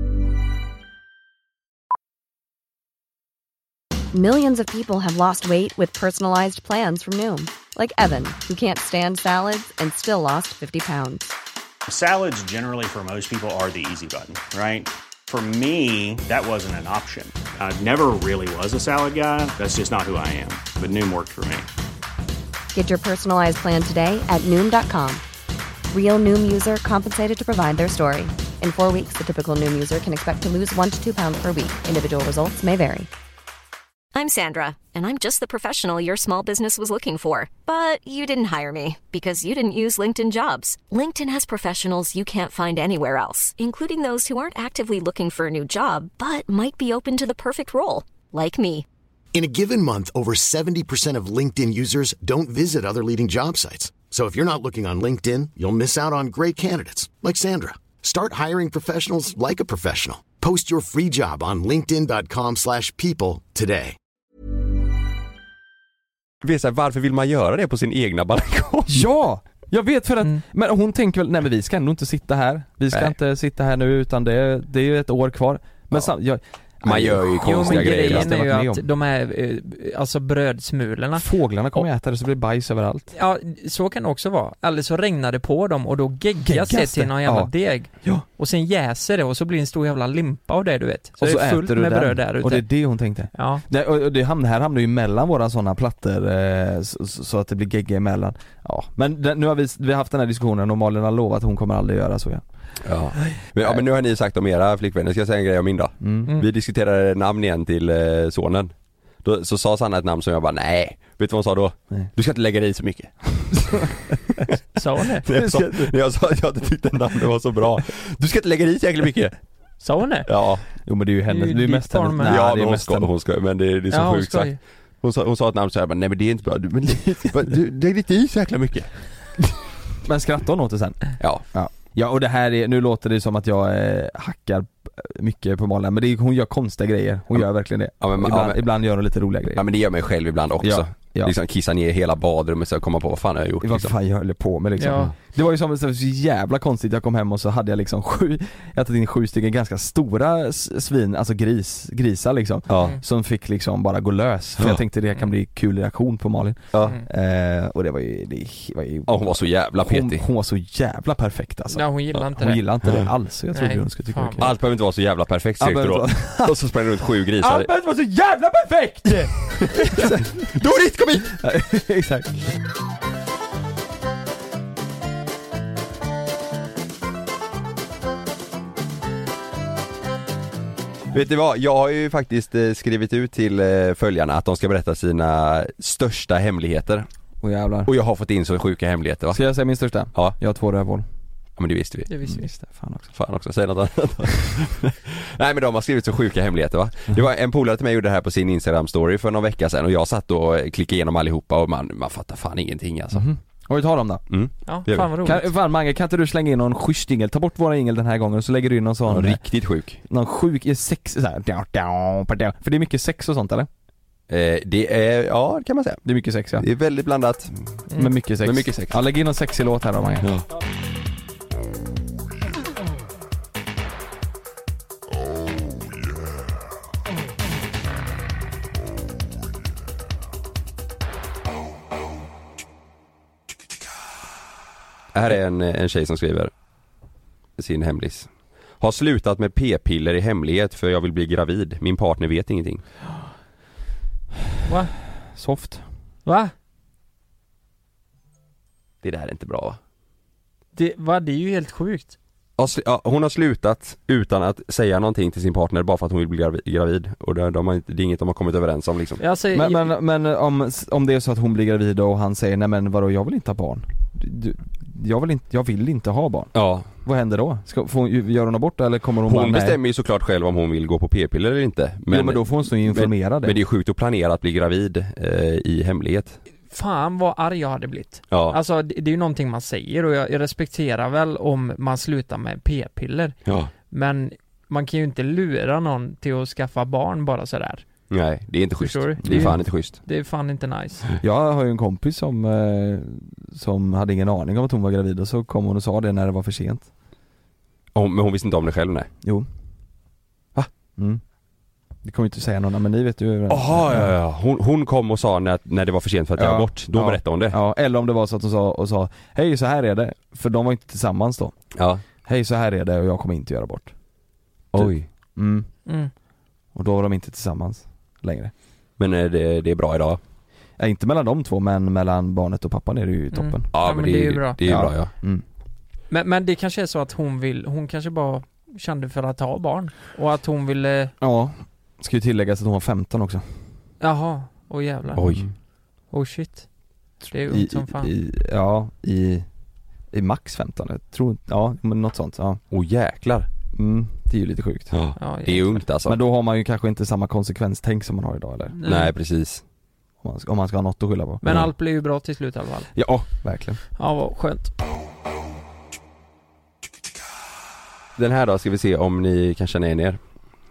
Millions of people have lost weight with personalized plans from Noom. Like Evan, who can't stand salads and still lost fifty pounds. Salads generally for most people are the easy button, right? For me, that wasn't an option. I never really was a salad guy. That's just not who I am. But Noom worked for me. Get your personalized plan today at Noom dot com. Real Noom user compensated to provide their story. In four weeks, the typical Noom user can expect to lose one to two pounds per week. Individual results may vary. I'm Sandra, and I'm just the professional your small business was looking for. But you didn't hire me because you didn't use LinkedIn Jobs. LinkedIn has professionals you can't find anywhere else, including those who aren't actively looking for a new job, but might be open to the perfect role, like me. In a given month, over seventy percent of LinkedIn users don't visit other leading job sites. So if you're not looking on LinkedIn, you'll miss out on great candidates like Sandra. Start hiring professionals like a professional. Post your free job on linkedin dot com slash people today. Vet så här, varför vill man göra det på sin egna balkong? Ja! Jag vet för att, Mm. men hon tänker väl, nej men vi ska ändå inte sitta här. Vi ska Nej. inte sitta här nu utan det, det är ju ett år kvar. Men Ja. sam, jag, Man gör ju Jo konstiga men grejer. grejen jag är ju varit med att om. de är, eh, alltså brödsmulorna. Fåglarna kommer äta det så blir det bajs överallt. Ja, så kan det också vara. Eller så regnar det på dem och då geggas Geggas det till det? någon jävla Ja. deg. Ja. Och sen jäser det och så blir det en stor jävla limpa av det du vet. Så, Och så det är fullt äter du med den. bröd där ute. Och det är det hon tänkte. Ja. Det, och det, hamnar, här hamnar ju mellan våra sådana plattor eh, så, så att det blir gegga emellan. Ja, men det, nu har vi, vi har haft den här diskussionen och Malin har lovat att hon kommer aldrig göra så igen. Ja. Men, ja, men nu har ni sagt om era flickvänner, ska jag säga en grej om min då? Mm. Mm. Vi diskuterade namn igen till eh, sonen. Då, så sa Sanna ett namn som jag bara, nej. Vet du vad hon sa då? Nej. Du ska inte lägga dig i så mycket. Sa hon det? När jag sa, när jag sa att jag inte tyckte namnet var så bra. Du ska inte lägga dig i så jäkla mycket. Sa hon det? Ja, Jo men det är ju hennes, Det är ju det är ditt mest hennes, barn med. nej, ja det men är hon mest ska, hennes. hon ska, men det, det är så Ja, hon sjukt ska sagt. ju. Hon sa, hon sa ett namn så jag bara, nej men det är inte bra. Du, men, du lägg inte i så jäkla mycket. Men skrattar hon åt det sen? Ja. Ja. Ja och det här är, nu låter det som att jag eh, hackar mycket på Malin, men det är, hon gör konstiga grejer, hon Ja. gör verkligen det. Ja, men- ja, ibland, men- ibland gör hon lite roliga grejer. Ja men det gör mig själv ibland också. Ja, ja. Liksom kissa ner hela badrummet så komma på vad fan har jag gjort Vad liksom. fan jag höll på med liksom. Ja. Det var ju som så jävla konstigt, jag kom hem och så hade jag liksom sju, jag hade tagit in sju stycken ganska stora s- svin, alltså gris, grisar liksom. Ja. Som fick liksom bara gå lös, för Ja. jag tänkte det kan bli kul reaktion på Malin. Ja. Mm. Eh, och det var ju, det var ju Ja, hon var så jävla hon, petig. hon var så jävla perfekt alltså. Ja, hon gillar inte Hon det. gillade inte det Mm. alls, jag trodde Nej, hon skulle tycka fan. det var kul. Allt behöver inte vara så jävla perfekt Allt säkert då. behöver Och så sprang det runt sju grisar. Allt behöver vara så jävla perfekt! Dorit, kom hit! Exakt. Vet du vad, jag har ju faktiskt eh, skrivit ut till eh, följarna att de ska berätta sina största hemligheter. Åh jävlar. Och jag har fått in så sjuka hemligheter va? Ska jag säga min största? Ja, Jag har två rövhål. ja men det visste vi. Det visste vi. Visst det, fan också. Fan också, säg något annat. Nej men de har skrivit så sjuka hemligheter va. Det var en polare till mig gjorde det här på sin Instagram story för någon vecka sedan och jag satt och klickade igenom allihopa och man, man fattar fan ingenting alltså. Mhm. Har du tagit dem då? Mm. Ja, Det gör fan vad roligt. Kan, fan Mange, kan inte du slänga in någon schysst jingel? Ta bort våra jingel den här gången och så lägger du in någon sån, Någon riktigt sjuk. någon sjuk, sex såhär, för det är mycket sex och sånt eller? Eh, det är, ja det kan man säga. Det är mycket sex ja. Det är väldigt blandat. Mm. Med mycket sex. Med mycket sex. Ja, lägg in någon sexig låt här då Mange. Ja. Här är en, en tjej som skriver sin hemlis. Har slutat med p-piller i hemlighet för jag vill bli gravid. Min partner vet ingenting. Va? Soft. Va? Det där är inte bra, va? Det, va? Det är ju helt sjukt. Ja, hon har slutat utan att säga någonting till sin partner bara för att hon vill bli gravid, gravid. Och det, de har inte, det är inget de har kommit överens om liksom. Jag säger, Men, men, men om, om det är så att hon blir gravid och han säger nej men vadå, jag vill inte ha barn. Du, jag, vill inte, jag vill inte ha barn. Ja. Vad händer då? Ska, får hon, gör hon abort eller kommer hon, hon bara, bestämmer nej? ju såklart själv om hon vill gå på p-piller eller inte. Men, Jo, men då får hon stå informerad. men, men det är sjukt att planera att bli gravid eh, i hemlighet. fan vad arg jag hade blivit. Ja. Alltså det, det är ju någonting man säger och jag, jag respekterar väl om man slutar med p-piller. Ja. Men man kan ju inte lura någon till att skaffa barn bara sådär. Nej, det är inte schysst. Förstår du? Det är fan inte schysst. Det är fan inte nice. Jag har ju en kompis som, eh, som hade ingen aning om att hon var gravid och så kom hon och sa det när det var för sent. Oh, men hon visste inte om det själv, nej. Jo. Va? Mm. Det kommer ju inte säga någon, men ni vet ju. Jaha, ja, ja. Hon, hon kom och sa när, när det var för sent för att Ja. göra bort. Då Ja. berättade hon det. Ja, eller om det var så att hon sa och sa hej så här är det, för de var inte tillsammans då. Ja. Hej så här är det och jag kommer inte göra bort. Oj. Mm. Mm. Och då var de inte tillsammans längre. Men är det, det är bra idag. Ja, inte mellan de två, men mellan barnet och pappan är det ju toppen. Mm. Ja, Ja, men det är ju bra. Det är ju Ja. bra, ja. Mm. Men, men det kanske är så att hon vill, hon kanske bara kände för att ha barn. Och att hon ville, Ja, ska ju tilläggas att hon var femton också. jaha, åh jävlar. Oj. Oh shit. Det är I, ungt som fan. i, ja, i, i max femton, jag tror, ja men något sånt, ja. Åh jäklar. Mm, det är ju lite sjukt. Ja. Ja, Det är ungt alltså. Men då har man ju kanske inte samma konsekvenstänk som man har idag eller? Nej. Nej, precis. Om man ska, om man ska ha något att skylla på. Men Ja. allt blir ju bra till slut i alla fall. Ja, verkligen. Ja, vad skönt. Den här då ska vi se om ni kan känna igen er.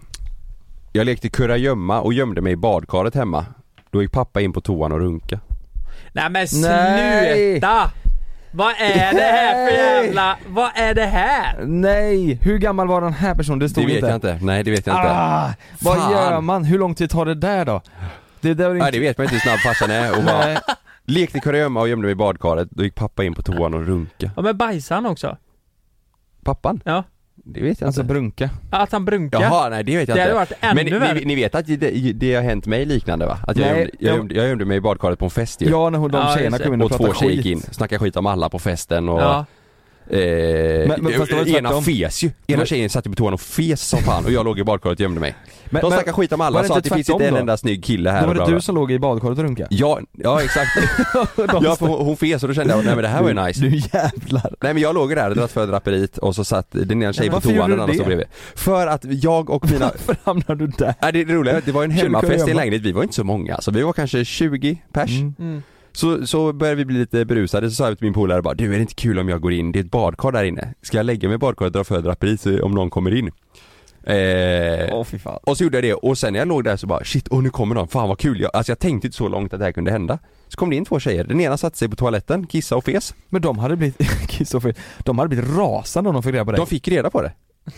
Jag lekte kurragömma och gömde mig i badkaret hemma. Då gick pappa in på toan och runka. Nej men Nej. sluta! Vad är det här för Nej. jävla, vad är det här? Nej, hur gammal var den här personen? Det stod Det vet inte. jag inte. Nej, det vet jag inte. Ah, vad Fan. gör man? Hur lång tid tar det där då? Det där är inte... Nej, det vet man inte hur snabb farsan är. Och bara, Nej. lekte kurragömma och gömde mig i badkaret. Då gick pappa in på toan och runka. Ja men bajsade han också? Pappan? Ja. Det vet jag Alltså inte. brunka. Att han brunkar? Jaha, nej det vet jag Det inte. hade varit ännu Men värre. ni, ni vet att det, det har hänt mig liknande va? Att jag, Nej, gömde, jag, jag- gömde, jag gömde mig i badkaret på en fest ju. Ja, när hon, de Ja, tjejerna just kom in och och två pratade tjejer gick skit. in, snackade skit om alla på festen och Ja. eh, Men- men fast det var ena tvärtom. fes ju. Ena tjejen satt ju på toan och fes som fan och jag låg i badkaret och gömde mig. Men, De men, snackade skit om alla var och det sa att inte det finns tvärtom inte en då? enda snygg kille här då var och bla, det bla. du som låg i badkaret och runka? Ja, ja exakt. Ja för hon, hon fes och då kände jag, nej men det här var ju nice. Du jävlar. Nej men jag låg där och dratt för draperiet och så satt den ena tjejen på varför toan gjorde och den du andra det? stod bredvid. För att jag och mina Varför hamnar du där? Nej det är roliga, det var en Kör du hemmafest i en kurragömma? lägenhet, vi var inte så många, så vi var kanske tjugo pers. Mm. Mm. Så, så började vi bli lite berusade, så sa jag till min polare bara, du är det inte kul om jag går in, det är ett badkar där inne. Ska jag lägga mig i badkaret och dra för draperiet så om någon kommer in? Eh, Åh fy fan. och så gjorde jag det, och sen när jag låg där så bara, shit, åh nu kommer någon, fan vad kul. Jag, alltså jag tänkte inte så långt att det här kunde hända. Så kom det in två tjejer, den ena satte sig på toaletten, kissa och fes. Men de hade blivit, kiss och fel. De hade blivit rasande om de fick reda på det. De fick reda på det.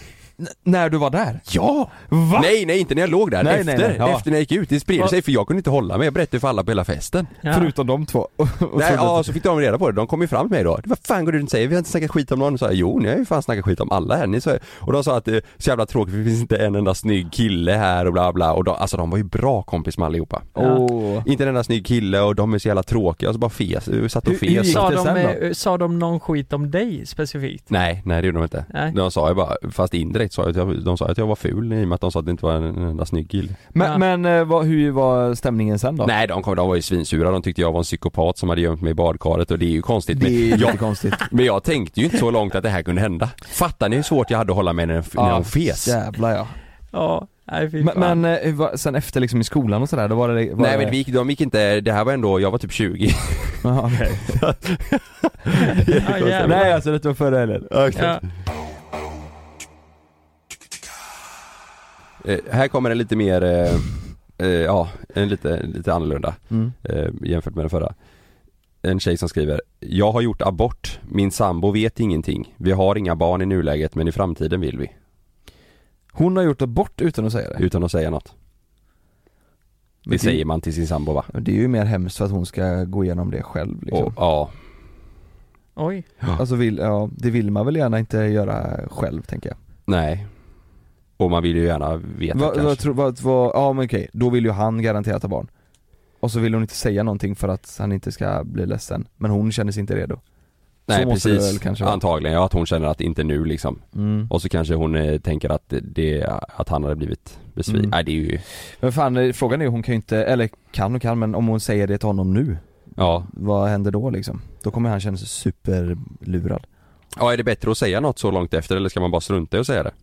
N- när du var där? Ja! Va? Nej, nej, inte när jag låg där, Nej, efter, nej, nej, ja. efter när jag gick ut, det spred Va? sig för jag kunde inte hålla mig, jag berättade för alla på hela festen. Ja. Förutom de två. Och Nej, så- ja, så fick de reda på det, de kom ju fram till mig då. Vad fan går du inte säger? Vi har inte snackat skit om någon. Och så sa jag, jo, ni har ju fan snackat skit om alla här. Ni sa, och de sa att det är så jävla tråkigt för det finns inte en enda snygg kille här och bla bla. Och de, alltså de var ju bra kompis med allihopa. Åh. Inte en enda snygg kille och de är så jävla tråkiga och så bara fes, vi satt och Hur- hur fes. gick Sa det de, sen eh, sa de någon skit om dig specifikt? Nej, nej det gjorde de inte. Nej. De sa ju bara, fast indirekt sa jag att jag, de sa att jag var ful i och med att de sa att det inte var en, en enda snygg kille. Men, Ja. men eh, vad, hur var stämningen sen då? Nej, de, kom, de var ju svinsura, de tyckte jag var en psykopat som hade gömt mig i badkaret och det är ju konstigt. Det är Men jag, lite konstigt. men jag tänkte ju inte så långt att det här kunde hända. Fattar ni hur svårt jag hade att hålla mig när, när de fes? Jävlar ja. Ja, nej fy Men, fan. men eh, hur var- sen efter liksom i skolan och sådär, då var det... Var Nej det... men vi gick, de gick inte, det här var ändå, jag var typ tjugo. Jaha, okej. Ja, jävlar. Nej alltså det var förra helgen. Ja. Eh, här kommer en lite mer, eh, eh, ja, en lite, lite annorlunda Mm. eh, jämfört med den förra. En tjej som skriver, jag har gjort abort, min sambo vet ingenting. Vi har inga barn i nuläget men i framtiden vill vi. Hon har gjort det bort utan att säga det. Utan att säga något. Det, det- säger man till sin sambo va? Det är ju mer hemskt för att hon ska gå igenom det själv liksom. Och, ja. Oj. Alltså vill, ja, det vill man väl gärna inte göra själv, tänker jag. Nej. Och man vill ju gärna veta Va, kanske. vad tror, vad, vad, ja men okej, då vill ju han garanterat ha barn. Och så vill hon inte säga någonting för att han inte ska bli ledsen. Men hon känner sig inte redo. Nej, så måste det precis. väl kanske vara. Antagligen, ja, att hon känner att inte nu liksom. Mm. Och så kanske hon eh, tänker att det, att han hade blivit besviken. Mm. Nej, det är ju... Men fan, frågan är hon kan ju inte, eller kan och kan, men om hon säger det till honom nu, Ja. vad händer då liksom? Då kommer han känna sig superlurad. Ja, är det bättre att säga något så långt efter eller ska man bara strunta i att säga det?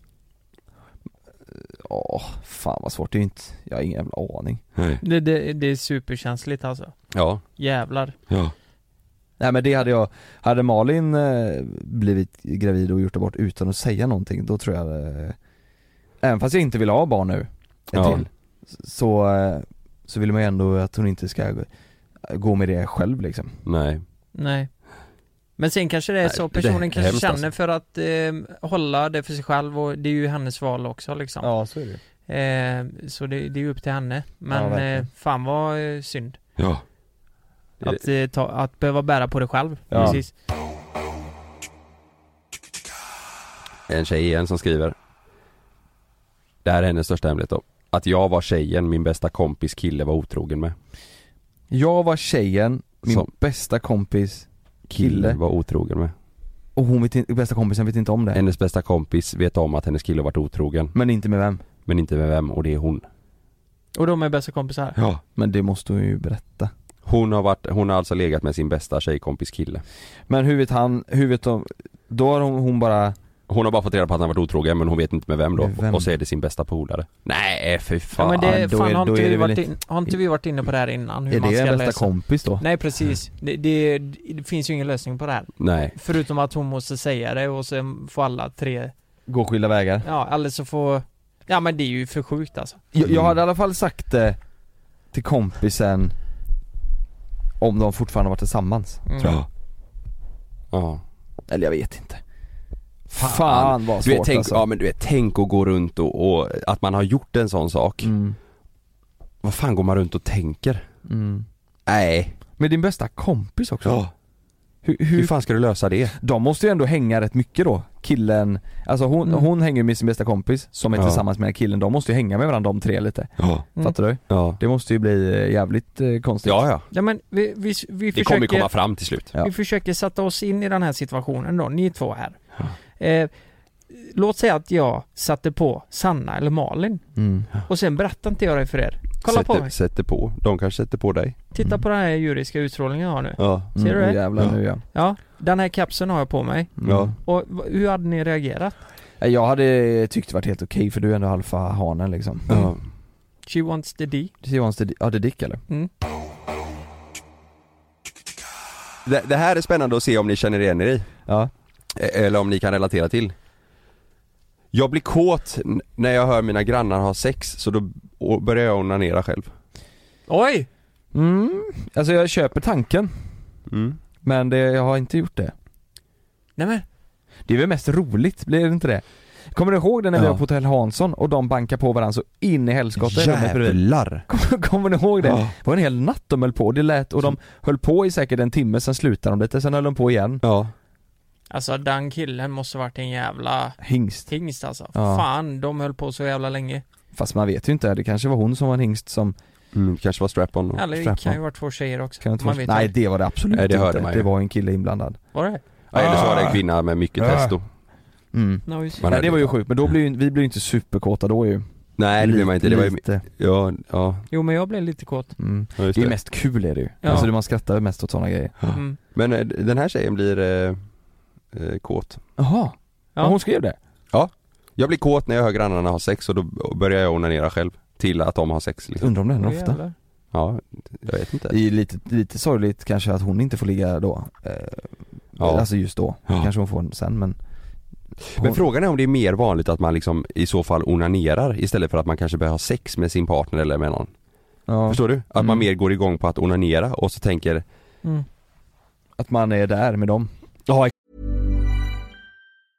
Åh, fan vad svårt, det är ju inte, jag har ingen jävla aning. Nej. Det, det, det är superkänsligt alltså. Ja. Jävlar. Ja. Nej men det hade jag, hade Malin eh, blivit gravid och gjort abort utan att säga någonting, då tror jag eh, även fast jag inte vill ha barn nu en Ja. till, så, eh, så vill man ju ändå att hon inte ska gå, gå med det själv liksom. Nej. Nej. Men sen kanske det är Nej, så, det är personen kanske hemskt, känner alltså. för att eh, hålla det för sig själv, och det är ju hennes val också liksom. Ja, så är det. Eh, så det, det är ju upp till henne. Ja, Men verkligen. eh, fan vad eh, synd Ja. Det- att, eh, ta, att behöva bära på det själv. Ja. Precis. En tjej igen som skriver. Det här är hennes största hemlighet då. Att jag var tjejen min bästa kompis kille var otrogen med. Jag var tjejen, min Som- bästa kompis Kille kille, var otrogen med. och hon vet inte, bästa kompisen vet inte om det. Hennes bästa kompis vet om att hennes kille har varit otrogen. Men inte med vem? Men inte med vem, och det är hon. Och de är bästa kompisar. Ja. Men det måste hon ju berätta. Hon har varit, hon har alltså legat med sin bästa tjejkompis kille. Men hur vet han, hur vet de, då har hon, hon bara... Hon har bara fått reda på att han varit otrogen, men hon vet inte med vem då. Med vem? Och så är det sin bästa polare. Nej, för Ja, fan. men det, då fan, är- har, då inte är vi det väl varit inte- in, har inte vi varit inne på det här innan? Hur Är man det ska en bästa lösa? kompis då? Nej precis, det, det, det finns ju ingen lösning på det här. Nej. Förutom att hon måste säga det och sen får alla tre, Gå skilda vägar. ja eller så får, ja men det är ju för sjukt alltså. Jag, jag hade i alla fall sagt det till kompisen om de fortfarande varit tillsammans. Mm. Tror jag. Ja. Ja. Eller jag vet inte. Fan, Fan vad Du vet, svårt tänk, alltså. ja, men du vet, tänk att gå runt och, och att man har gjort en sån sak. Mm. Vad fan går man runt och tänker? Mm. Nej. Med din bästa kompis också. Ja. Hur, Hur hur, fan ska du lösa det? de måste ju ändå hänga rätt mycket då. Killen, alltså hon, Mm. hon hänger ju med sin bästa kompis som är Ja. tillsammans med killen. De måste ju hänga med varandra de tre lite. Ja. Mm. Fattar du? Ja. Det måste ju bli eh, jävligt eh, konstigt. Ja, ja. Ja men vi, vi, vi Det kommer ju försöker komma fram till slut. Ja. Vi försöker sätta oss in i den här situationen då, ni två här. Eh, låt säga att jag satte på Sanna eller Malin Mm. och sen berättar inte jag det för er. Kolla på sätter, mig. sätter på. De kanske sätter på dig. Titta Mm. på den här juridiska utstrålningen jag har nu. Ja. Ser du det? Mm, jävlar Ja. nu ja. Ja, den här kapseln har jag på mig. Mm. Ja. Och v- hur hade ni reagerat? Eh, Jag hade tyckt det varit helt okej för du är ändå alfa-hanen liksom. Ja. She wants the D. She wants the, ja, the dick eller? Mm. Det, det här är spännande att se om ni känner igen er i. Ja. Eller om ni kan relatera till. Jag blir kåt n- när jag hör mina grannar ha sex, så då o- börjar jag onanera själv. Oj! Mm. Alltså jag köper tanken, Mm. men det, jag har inte gjort det. Nej men, Det är väl mest roligt, blir det inte det? Kommer du ihåg det när vi Ja. var på Hotell Hansson och de bankar på varandra så in i helskotta i rummet bredvid? Jävlar! Kommer, kommer ni ihåg det? Ja. Det var en hel natt de höll på, det lät, och de höll på i säkert en timme, sen slutade de lite, sen höll de på igen. Ja. alltså den killen måste varit en jävla Hingst. hingst alltså. Ja. Fan, de höll på så jävla länge. Fast man vet ju inte, det kanske var hon som var en hingst som Mm, kanske var strap-on då. Eller det strap-on. kan ju vara två tjejer också. kan inte Man vara... vet Nej inte. det var det absolut Nej, det hörde inte, man ju. det var en kille inblandad. Var det? Ja, eller så var det en kvinna med mycket Ah. testo. Mm. No, just. Man Nej, det var ju hörde- sjukt, men då blir ju, vi blir ju inte superkåta då ju. Nej, det blir man inte. Det var ju... Lite. Ja, ja. Jo men jag blev lite kåt. Mm. ja just Det är det. ju mest kul är det ju. Ja. Alltså man skrattar mest åt sådana grejer. Mm. Men eh, den här tjejen blir eh, eh, kåt. Jaha, Ja. ja. Hon skrev det? Jag blir kåt när jag hör grannarna ha sex, och då börjar jag onanera själv till att de har sex liksom. Undrar om det händer Åh, ofta. jävlar. Ja, jag vet inte. Det är lite, lite sorgligt kanske att hon inte får ligga då. Eh, Ja. Alltså just då. Ja. Kanske hon får sen, men Men hon, frågan är om det är mer vanligt att man liksom i så fall onanerar istället för att man kanske börjar ha sex med sin partner eller med någon. ja, Förstår du? Att Mm. man mer går igång på att onanera och så tänker Mm. att man är där med dem. ja,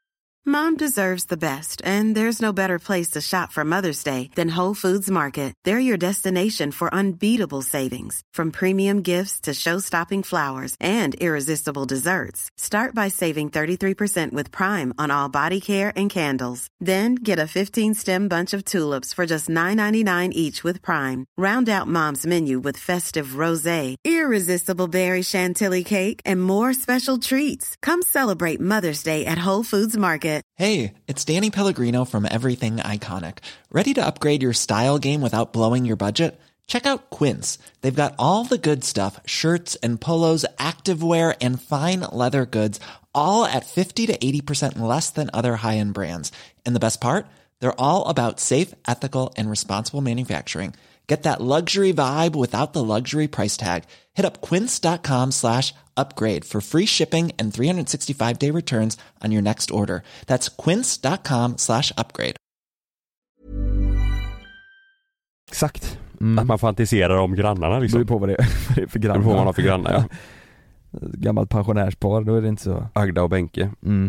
Mom deserves the best, and there's no better place to shop for Mother's Day than Whole Foods Market. They're your destination for unbeatable savings, from premium gifts to show-stopping flowers and irresistible desserts. Start by saving thirty-three percent with Prime on all body care and candles. Then get a fifteen-stem bunch of tulips for just nine ninety-nine each with Prime. Round out Mom's menu with festive rosé, irresistible berry chantilly cake, and more special treats. Come celebrate Mother's Day at Whole Foods Market. Hey, it's Danny Pellegrino from Everything Iconic. Ready to upgrade your style game without blowing your budget? Check out Quince. They've got all the good stuff, shirts and polos, activewear, and fine leather goods, all at fifty to eighty percent less than other high-end brands. And the best part? They're all about safe, ethical, and responsible manufacturing. Get that luxury vibe without the luxury price tag. Hit up quince.com slash upgrade for free shipping and three sixty-five day returns on your next order. That's quince.com slash upgrade. Exakt. Mm. Att man fantiserar om grannarna liksom. Det beror på vad det är för grannar. Det får man ha för grannar, ja. Gammalt pensionärspar, då är det inte så. Agda och Benke. Mm.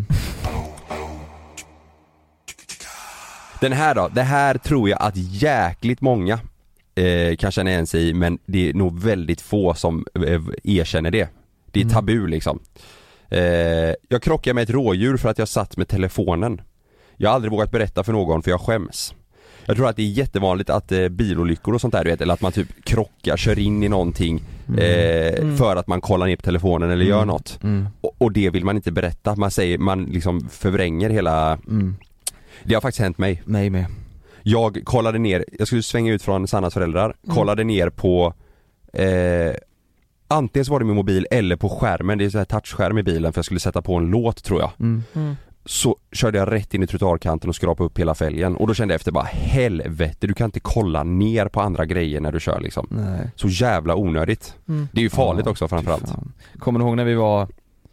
Den här då, det här tror jag att jäkligt många eh, kan känna igen sig i, men det är nog väldigt få som eh, erkänner det. Det är Mm. tabu liksom. Eh, jag krockade med ett rådjur för att jag satt med telefonen. Jag har aldrig vågat berätta för någon för jag skäms. Jag tror att det är jättevanligt att eh, bilolyckor och sånt där, du vet, eller att man typ krockar, kör in i någonting eh, Mm. för att man kollar ner på telefonen eller gör något. Mm. Och, och det vill man inte berätta. Man säger, man liksom förvränger hela... Mm. Det har faktiskt hänt mig. Mig med. Jag kollade ner, jag skulle svänga ut från Sannas föräldrar, kollade ner på eh, antingen så var det min mobil eller på skärmen, det är så här touchskärm i bilen för jag skulle sätta på en låt tror jag. Mm. Mm. Så körde jag rätt in i trottoarkanten och skrapade upp hela fälgen och då kände jag efter bara helvete, du kan inte kolla ner på andra grejer när du kör liksom. Nej. Så jävla onödigt. Mm. Det är ju farligt Ja, också framförallt. fan. Kommer du ihåg när vi var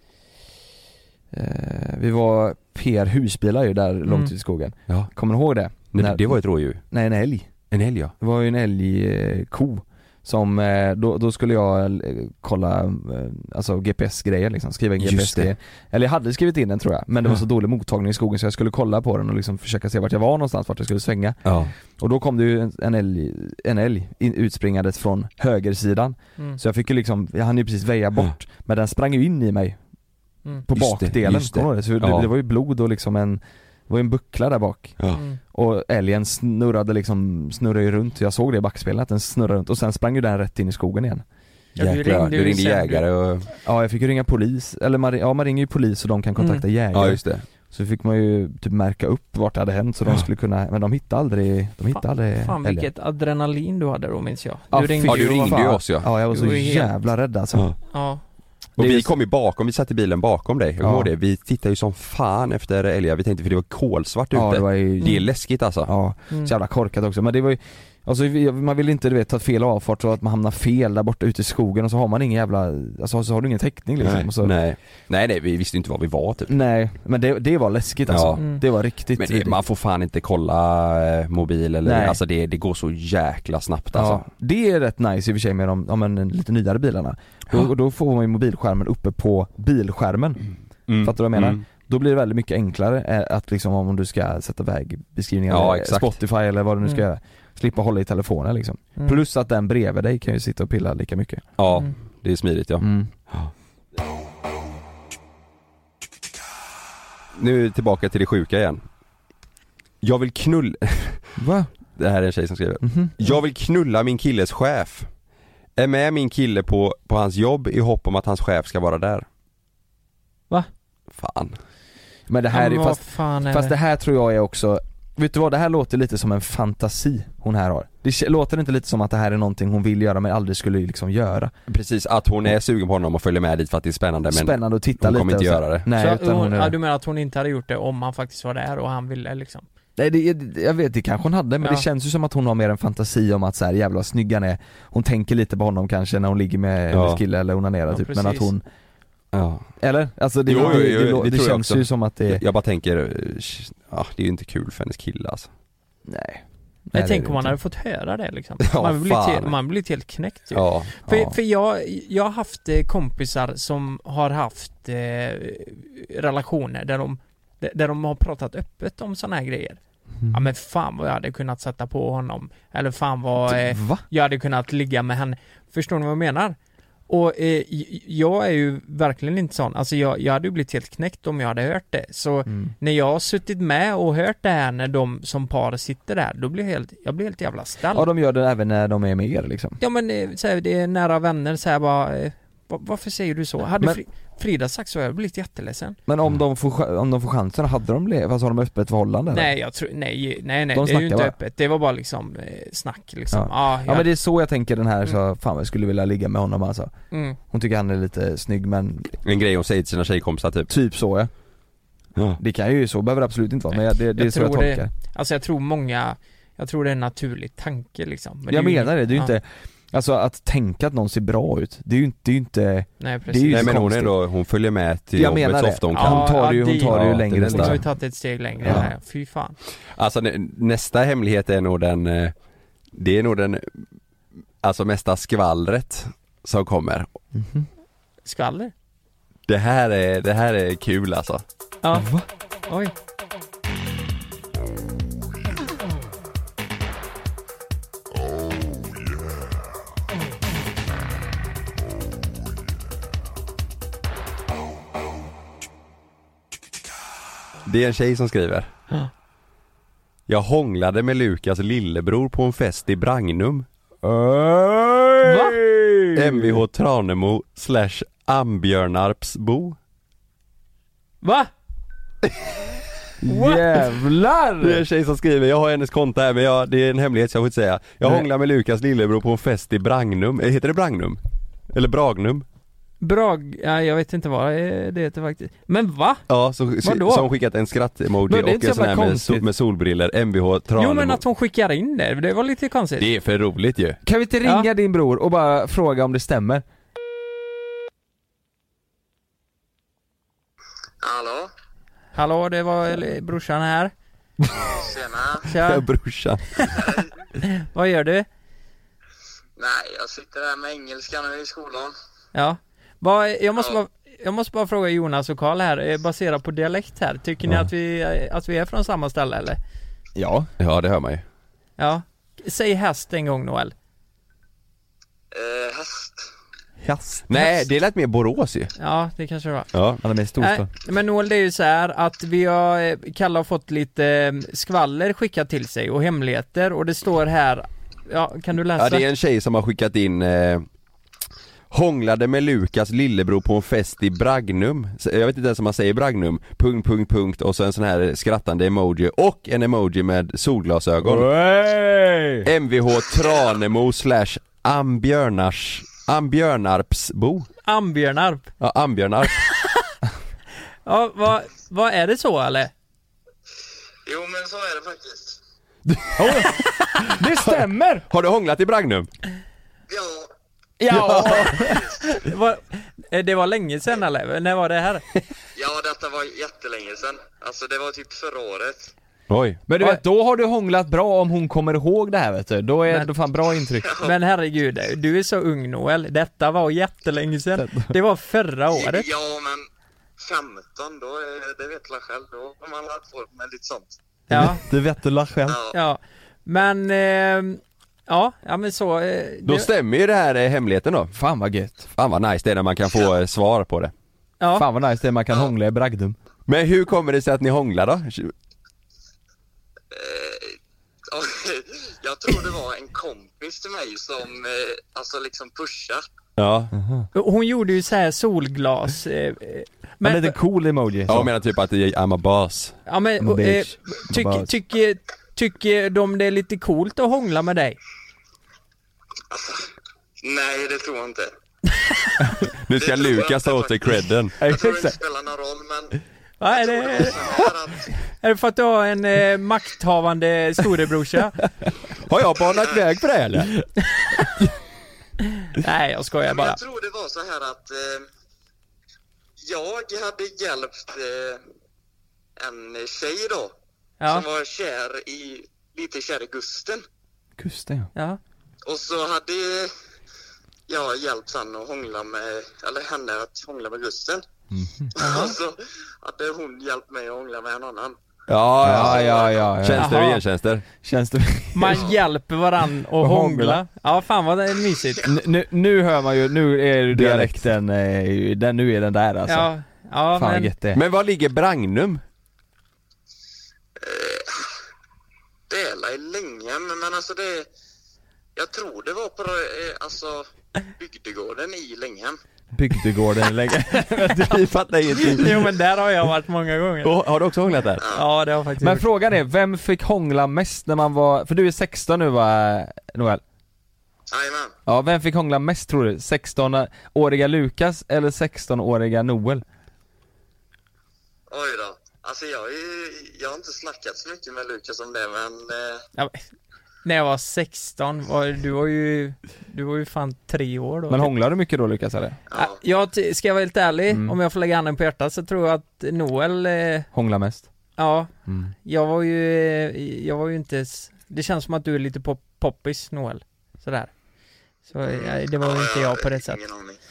eh, vi var P R husbilar ju där Mm. långt ut i skogen. Ja. Kommer du ihåg det? Nej, När- det var ett rådjur. Nej, en älg. En älg, ja. Det var ju en älgko som, eh, då, då skulle jag eh, kolla eh, alltså G P S-grejer liksom, skriva in Just G P S-grejer. Eller jag hade skrivit in den tror jag, men det var Ja. så dålig mottagning i skogen så jag skulle kolla på den och liksom försöka se vart jag var någonstans, vart jag skulle svänga. Ja. Och då kom det ju en, en älg, en älg in, utspringandes från högersidan. Mm. Så jag fick ju liksom, jag hann ju precis väja bort, men den sprang ju in i mig Mm. på Just det, bakdelen. just det. Kommer du ihåg det? Så Ja. det, det var ju blod och liksom en, det var ju en buckla där bak. Ja. Mm. Och älgen snurrade liksom, snurrade ju runt. Jag såg det i backspegeln att den snurrade runt och sen sprang ju den rätt in i skogen igen. Ja, du Jäklar, ringde du ju ringde sen, jägare och... Ja, jag fick ju ringa polis, eller man, ja, man ringer ju polis och de kan kontakta jägare. Ja, just det. Så fick man ju typ märka upp vart det hade hänt så de Ja. skulle kunna, men de hittade aldrig, de hittade aldrig Fan älgen. vilket adrenalin du hade då minns jag. Ja, Du ringde, Ja, du ju och ringde var- ju oss ja. Ja, jag var så Du var helt- jävla rädd alltså. Ja. Ja. Och Det är vi ju- kom ju bakom, vi satt i bilen bakom dig. Jag Ja. ja. det. Vi tittade ju som fan efter älgar. Vi tänkte för det var kolsvart Ja, ute. det var ju, Det är läskigt alltså. ja, Mm. så jävla korkat också. Men det var ju, alltså vi- man vill inte du vet ta ett fel avfart så att man hamnar fel där borta ute i skogen och så har man ingen jävla, alltså så har du ingen täckning liksom. nej. Och så, nej. nej, nej, vi visste inte var vi var typ. nej, men det, det var läskigt alltså. Ja. Mm. Det var riktigt Men det, vidrigt. man får fan inte kolla eh, mobil eller, Nej. alltså det, det går så jäkla snabbt alltså. Ja, det är rätt nice i och för sig med de ja, men, lite nyare bilarna. Då, Ja. då får man ju mobilskärmen uppe på bilskärmen. Mm. Fattar du vad jag menar? Mm. Då blir det väldigt mycket enklare eh, att liksom om du ska sätta iväg beskrivningar Ja, eller exakt. Spotify eller vad du nu ska Mm. göra. Slippa hålla i telefonen liksom. Mm. Plus att den bredvid dig kan ju sitta och pilla lika mycket. Ja, Mm. det är smidigt ja. Mm. Nu tillbaka till det sjuka igen. Jag vill knulla... Va? Det här är en tjej som skriver. Mhm. Jag vill knulla min killes chef. Är med min kille på, på hans jobb i hopp om att hans chef ska vara där. Va? Fan. Men det här Ja, är men vad fast, fan är fast det här tror jag är också, vet du vad, det här låter lite som en fantasi hon här har. Det k- låter inte lite som att det här är någonting hon vill göra men aldrig skulle liksom göra. Precis, att hon är sugen på honom och följer med dit för att det är spännande men Spännande att titta hon lite. kommer inte och så- göra det. Nej, så utan hon, hon är, ja, du menar att hon inte hade gjort det om han faktiskt var där och han ville liksom? Nej, det, det- jag vet, det kanske hon hade men Ja. det känns ju som att hon har mer en fantasi om att så här, jävlar vad snygg han är. Hon tänker lite på honom kanske när hon ligger med Ja. hennes kille eller onanerar Ja, typ, men att precis. hon, Ja. eller? Alltså det, Jo, jo, det, jo, det, det det, det tror jag känns också. ju som att det, Jag, jag bara tänker, eh, ja, det är ju inte kul för hennes kille alltså. nej. Jag Nej, tänker det är om man inte. hade fått höra det liksom. Ja, man blir fan. helt, man blir helt knäckt ju. Ja. För, Ja. för jag, jag har haft eh, kompisar som har haft eh, relationer där de där, där de har pratat öppet om såna här grejer. Mm. Ja men fan vad jag hade kunnat sätta på honom. Eller fan vad eh, jag hade kunnat ligga med henne. Förstår ni vad jag menar? Och eh, jag är ju verkligen inte sån. Alltså jag, jag hade ju blivit helt knäckt om jag hade hört det. Så mm. när jag har suttit med och hört det här när de som par sitter där, då blir jag helt, jag blir helt jävla stall. Ja, de gör det även när de är med er liksom. Ja men så här, det är nära vänner så här bara, eh, varför säger du så? Hade men, Fri, Frida sagt så, jag hade blivit jätteledsen. Men om de får, om de får chansen, hade de blivit, alltså har de öppet förhållande? Eller? Nej, jag tror, nej, nej, nej, de det är ju inte bara öppet. Det var bara liksom eh, snack liksom. Ja. Ah, ja. ja men det är så jag tänker den här, så mm. fan jag skulle vilja ligga med honom alltså. Mm. Hon tycker han är lite snygg men... En grej hon säger till sina tjejkompisar typ. Typ så ja. ja. Det kan ju så, behöver det absolut inte vara, men det, det är jag så jag tolkar. Det, alltså jag tror många, jag tror det är en naturlig tanke liksom. Men jag det menar det, det är ju ja. inte... Alltså att tänka att någon ser bra ut, det är ju inte, det är ju inte nej, precis. Det är ju nej men hon konstigt. är då, hon följer med till jag jobbet så ofta hon ja, kan. Hon tar det ju, hon tar det ju ja, längre. Hon har ju tagit ett steg längre ja. här. Fy fan. Alltså nästa hemlighet är nog den, det är nog den, alltså mesta skvallret som kommer. Mm-hmm. Skvaller? Det här är, det här är kul alltså. Ja. Va? Oj. Det är en tjej som skriver. Ja. Jag hånglade med Lukas lillebror på en fest i Bragnum. Va? M V H Tranemo slash Ambjörnarpsbo. Va? Jävlar! Det är en tjej som skriver, jag har hennes konta här men jag, det är en hemlighet så jag får inte säga. Jag Nej. hånglade med Lukas lillebror på en fest i Bragnum. Heter det Bragnum? Eller Bragnum? Brag, ja, jag vet inte vad det heter faktiskt. Men va? Ja, så, så, så hon skickat en skratt-emoji och en sån här med, sol, med solbriller, M V H Tranemo. Jo men att hon skickar in det, det var lite konstigt. Det är för roligt ju. Kan vi inte ringa ja. din bror och bara fråga om det stämmer? Hallå? Hallå, det var eller, brorsan här. Tjena. Tja. Ja, brorsan. Vad gör du? Nej, jag sitter här med engelska nu i skolan. Ja. Vad, jag, måste ja. bara, jag måste bara fråga Jonas och Karl här, baserat på dialekt här. Tycker ni ja. att vi, att vi är från samma ställe eller? Ja. Ja, det hör man ju. Ja. Säg häst en gång, Noel. Eh, häst. Häst. Nej, det lät mer Borås ju. Ja, det kanske det var. Ja, han är mest storstad. Nej, men Noel, det är ju så här att vi har, Kalle har fått lite skvaller skickat till sig och hemligheter och det står här, ja, kan du läsa? Ja, det är en tjej som har skickat in eh, hånglade med Lukas lillebror på en fest i Bragnum. Jag vet inte ens om man säger Bragnum. Punkt, punkt, punkt och så en sån här skrattande emoji och en emoji med solglasögon. Hey! M V H Tranemo slash Ambjörnars Ambjörnarpsbo. Ambjörnarp. Ja, Ambjörnarp. Ja, vad, vad är det så eller? Jo, men så är det faktiskt. Det stämmer! Har du hånglat i Bragnum? Ja. Ja. det, var, det var länge sedan eller? När var det här? Ja, detta var jättelänge sedan. Alltså det var typ förra året. Oj. Men du vet, då har du hånglat bra om hon kommer ihåg det här vet du. Då är det fan bra intryck. Men herregud, du är så ung Noel. Detta var jättelänge sedan. Det var förra året. Ja, men femton, då är det vet jag själv. Då har man lärt folk med lite sånt. Ja. Det vet du själv. Ja. Ja. Men eh, ja, ja men så eh, Då det, stämmer ju det här eh, hemligheten då. Fan vad gött. Fan vad nice det är när man kan få eh, svar på det. ja. Fan vad nice det är man kan Ja. hångla i Bragdum. Men hur kommer det sig att ni hånglar då? Eh, jag tror det var en kompis till mig som eh, alltså liksom pushar. Ja. Hon gjorde ju så här solglas eh, Men lite cool emoji. Ja, jag menar typ att I'm a boss. Ja men I'm a eh, bitch. tycker I'm a boss. tycker tycker de det är lite coolt att hångla med dig? Nej, det tror jag inte. Nu ska Det tror jag Lukas inte ta åt sig faktiskt. credden. Jag tror det inte spelar någon roll, men Ja, är, jag tror det är det, så här att är det för att du har en eh, makthavande storebrorsa? Har jag banat väg för det eller? Nej, jag skojar men bara. jag tror det var så här att eh, jag hade hjälpt eh, en tjej då Ja, som var kär i, lite kär i Gusten. Gusten ja. ja. Och så hade jag hjälpt han att hångla med, eller henne att hångla med Gusten. Mm. Så hade hon hjälpt mig att hångla med en annan. Ja, Ja, ja, ja, ja. Tjänster och Jaha. gentjänster. Känns det... Man hjälper varann att Och hångla. hångla. Ja, fan vad det är mysigt. N- nu, nu hör man ju, nu är ju dialekten, eh, den, nu är den där alltså. Ja, ja Fan vad men gött det är. Men var ligger Bragnum? Det är i Länghem, men alltså det... Jag tror det var på eh, alltså, bygdegården i Länghem. Bygdegården lägger. Vi fattar ingenting. Jo, men där har jag varit många gånger. Och, har du också hånglat där? Ja, det har jag faktiskt Men gjort. frågan är, vem fick hångla mest när man var, för du är sexton nu va, Noel? Jajamän. Ja, vem fick hångla mest tror du? sexton-åriga Lukas eller sexton-åriga Noel? Oj då. Alltså jag, är, jag har inte snackat så mycket med Lukas om det, men... Eh, Ja, men, när jag var sexton, var, du var ju du var ju fan tre år då. Men hånglar du mycket då Lukas eller? Ja, jag t- ska jag vara helt ärlig, Mm. om jag får lägga handen på hjärtat så tror jag att Noel, eh, Hångla mest? ja, Mm. jag var ju, eh, jag var ju inte, s- det känns som att du är lite pop- poppis Noel, sådär. Så eh, det var ju inte jag på det sättet. ingen aning.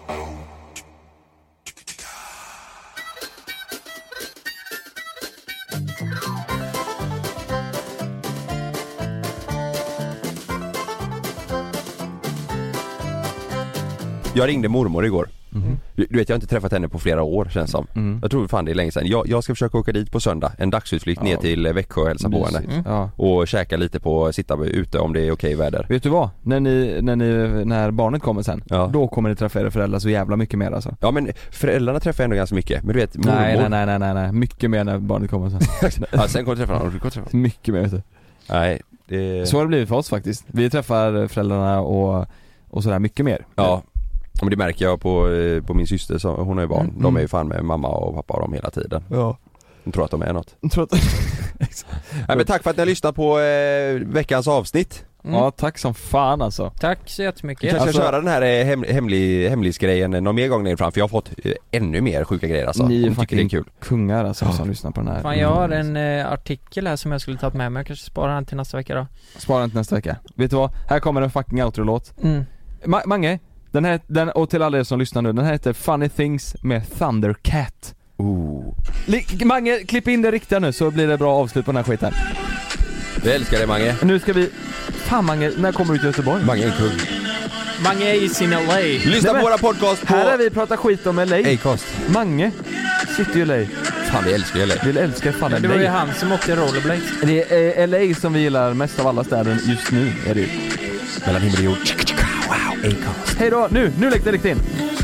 Jag ringde mormor igår. Mm. Du, du vet, jag har inte träffat henne på flera år känns som. Mm. Jag tror fan det är länge sedan. Jag, jag ska försöka åka dit på söndag. En dagsutflykt Ja. ner till Växjö och hälsa på henne. Mysigt. Ja. Och käka lite på, sitta ute om det är okej väder. Vet du vad? När ni, när ni, när barnet kommer sen, Ja. då kommer ni träffa era föräldrar så jävla mycket mer alltså. Ja, men föräldrarna träffar jag ändå ganska mycket. Men du vet, mormor... Nej, nej, nej, nej, nej, nej, mycket mer när barnet kommer sen. Ja, sen kommer jag träffa honom. Du kommer träffa. Mycket mer vet du. Nej, det... Så har det blivit för oss faktiskt. Vi träffar föräldrarna och, och sådär mycket mer. Ja. Men det märker jag på, eh, på min syster, så hon har ju barn. Mm. De är ju fan med mamma och pappa och dem hela tiden. Ja. De tror att de är något. Jag tror att... Nej, men tack för att ni har lyssnat på eh, veckans avsnitt. Mm. Ja, tack som fan alltså. Tack så Vi jättemycket. kanske Alltså- ska köra den här eh, hem, hemlig, hemlisgrejen någon mer gång längre fram, för jag har fått eh, ännu mer sjuka grejer alltså. Ni är De tycker det är fucking kul. kungar alltså Ja. som lyssnar på den här. Fan, jag har en eh, artikel här som jag skulle tagit med mig. Jag kanske sparar den till nästa vecka då. Spara den till nästa vecka. Vet du vad? Här kommer en fucking outro-låt. Mm. Ma- Mange, den här, den, och till alla er som lyssnar nu, den här heter Funny Things med Thundercat. Oh. Li- Mange, klipp in det riktiga nu så blir det bra avslut på den här skiten. Vi älskar dig, Mange. Nu ska vi... Fan Mange, när kommer du till Göteborg? Mange är en kung. Mange är i sin L A. Lyssna Nej, på men- våra podcast på Här har vi pratat skit om L A. Acast. Mange sitter ju i L A. Fan, vi älskar L A. Vi älskar fan Det L var ju A. han som åkte rollerblades. Det är L A som vi gillar mest av alla städer just nu är det ju. Mellan himmel och jord. Wow, Acast. Hej då, nu, nu lägger det riktigt in.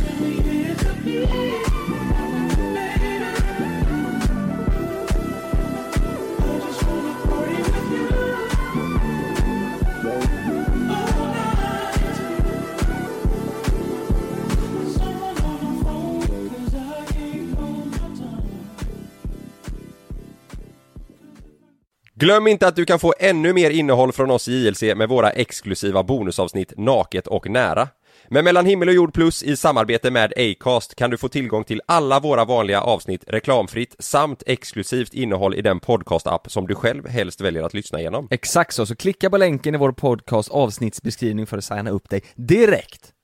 Glöm inte att du kan få ännu mer innehåll från oss i J L C med våra exklusiva bonusavsnitt Naket och nära. Med Mellan himmel och jord plus i samarbete med Acast kan du få tillgång till alla våra vanliga avsnitt reklamfritt samt exklusivt innehåll i den podcast-app som du själv helst väljer att lyssna igenom. Exakt så, så klicka på länken i vår podcast avsnittsbeskrivning för att signa upp dig direkt.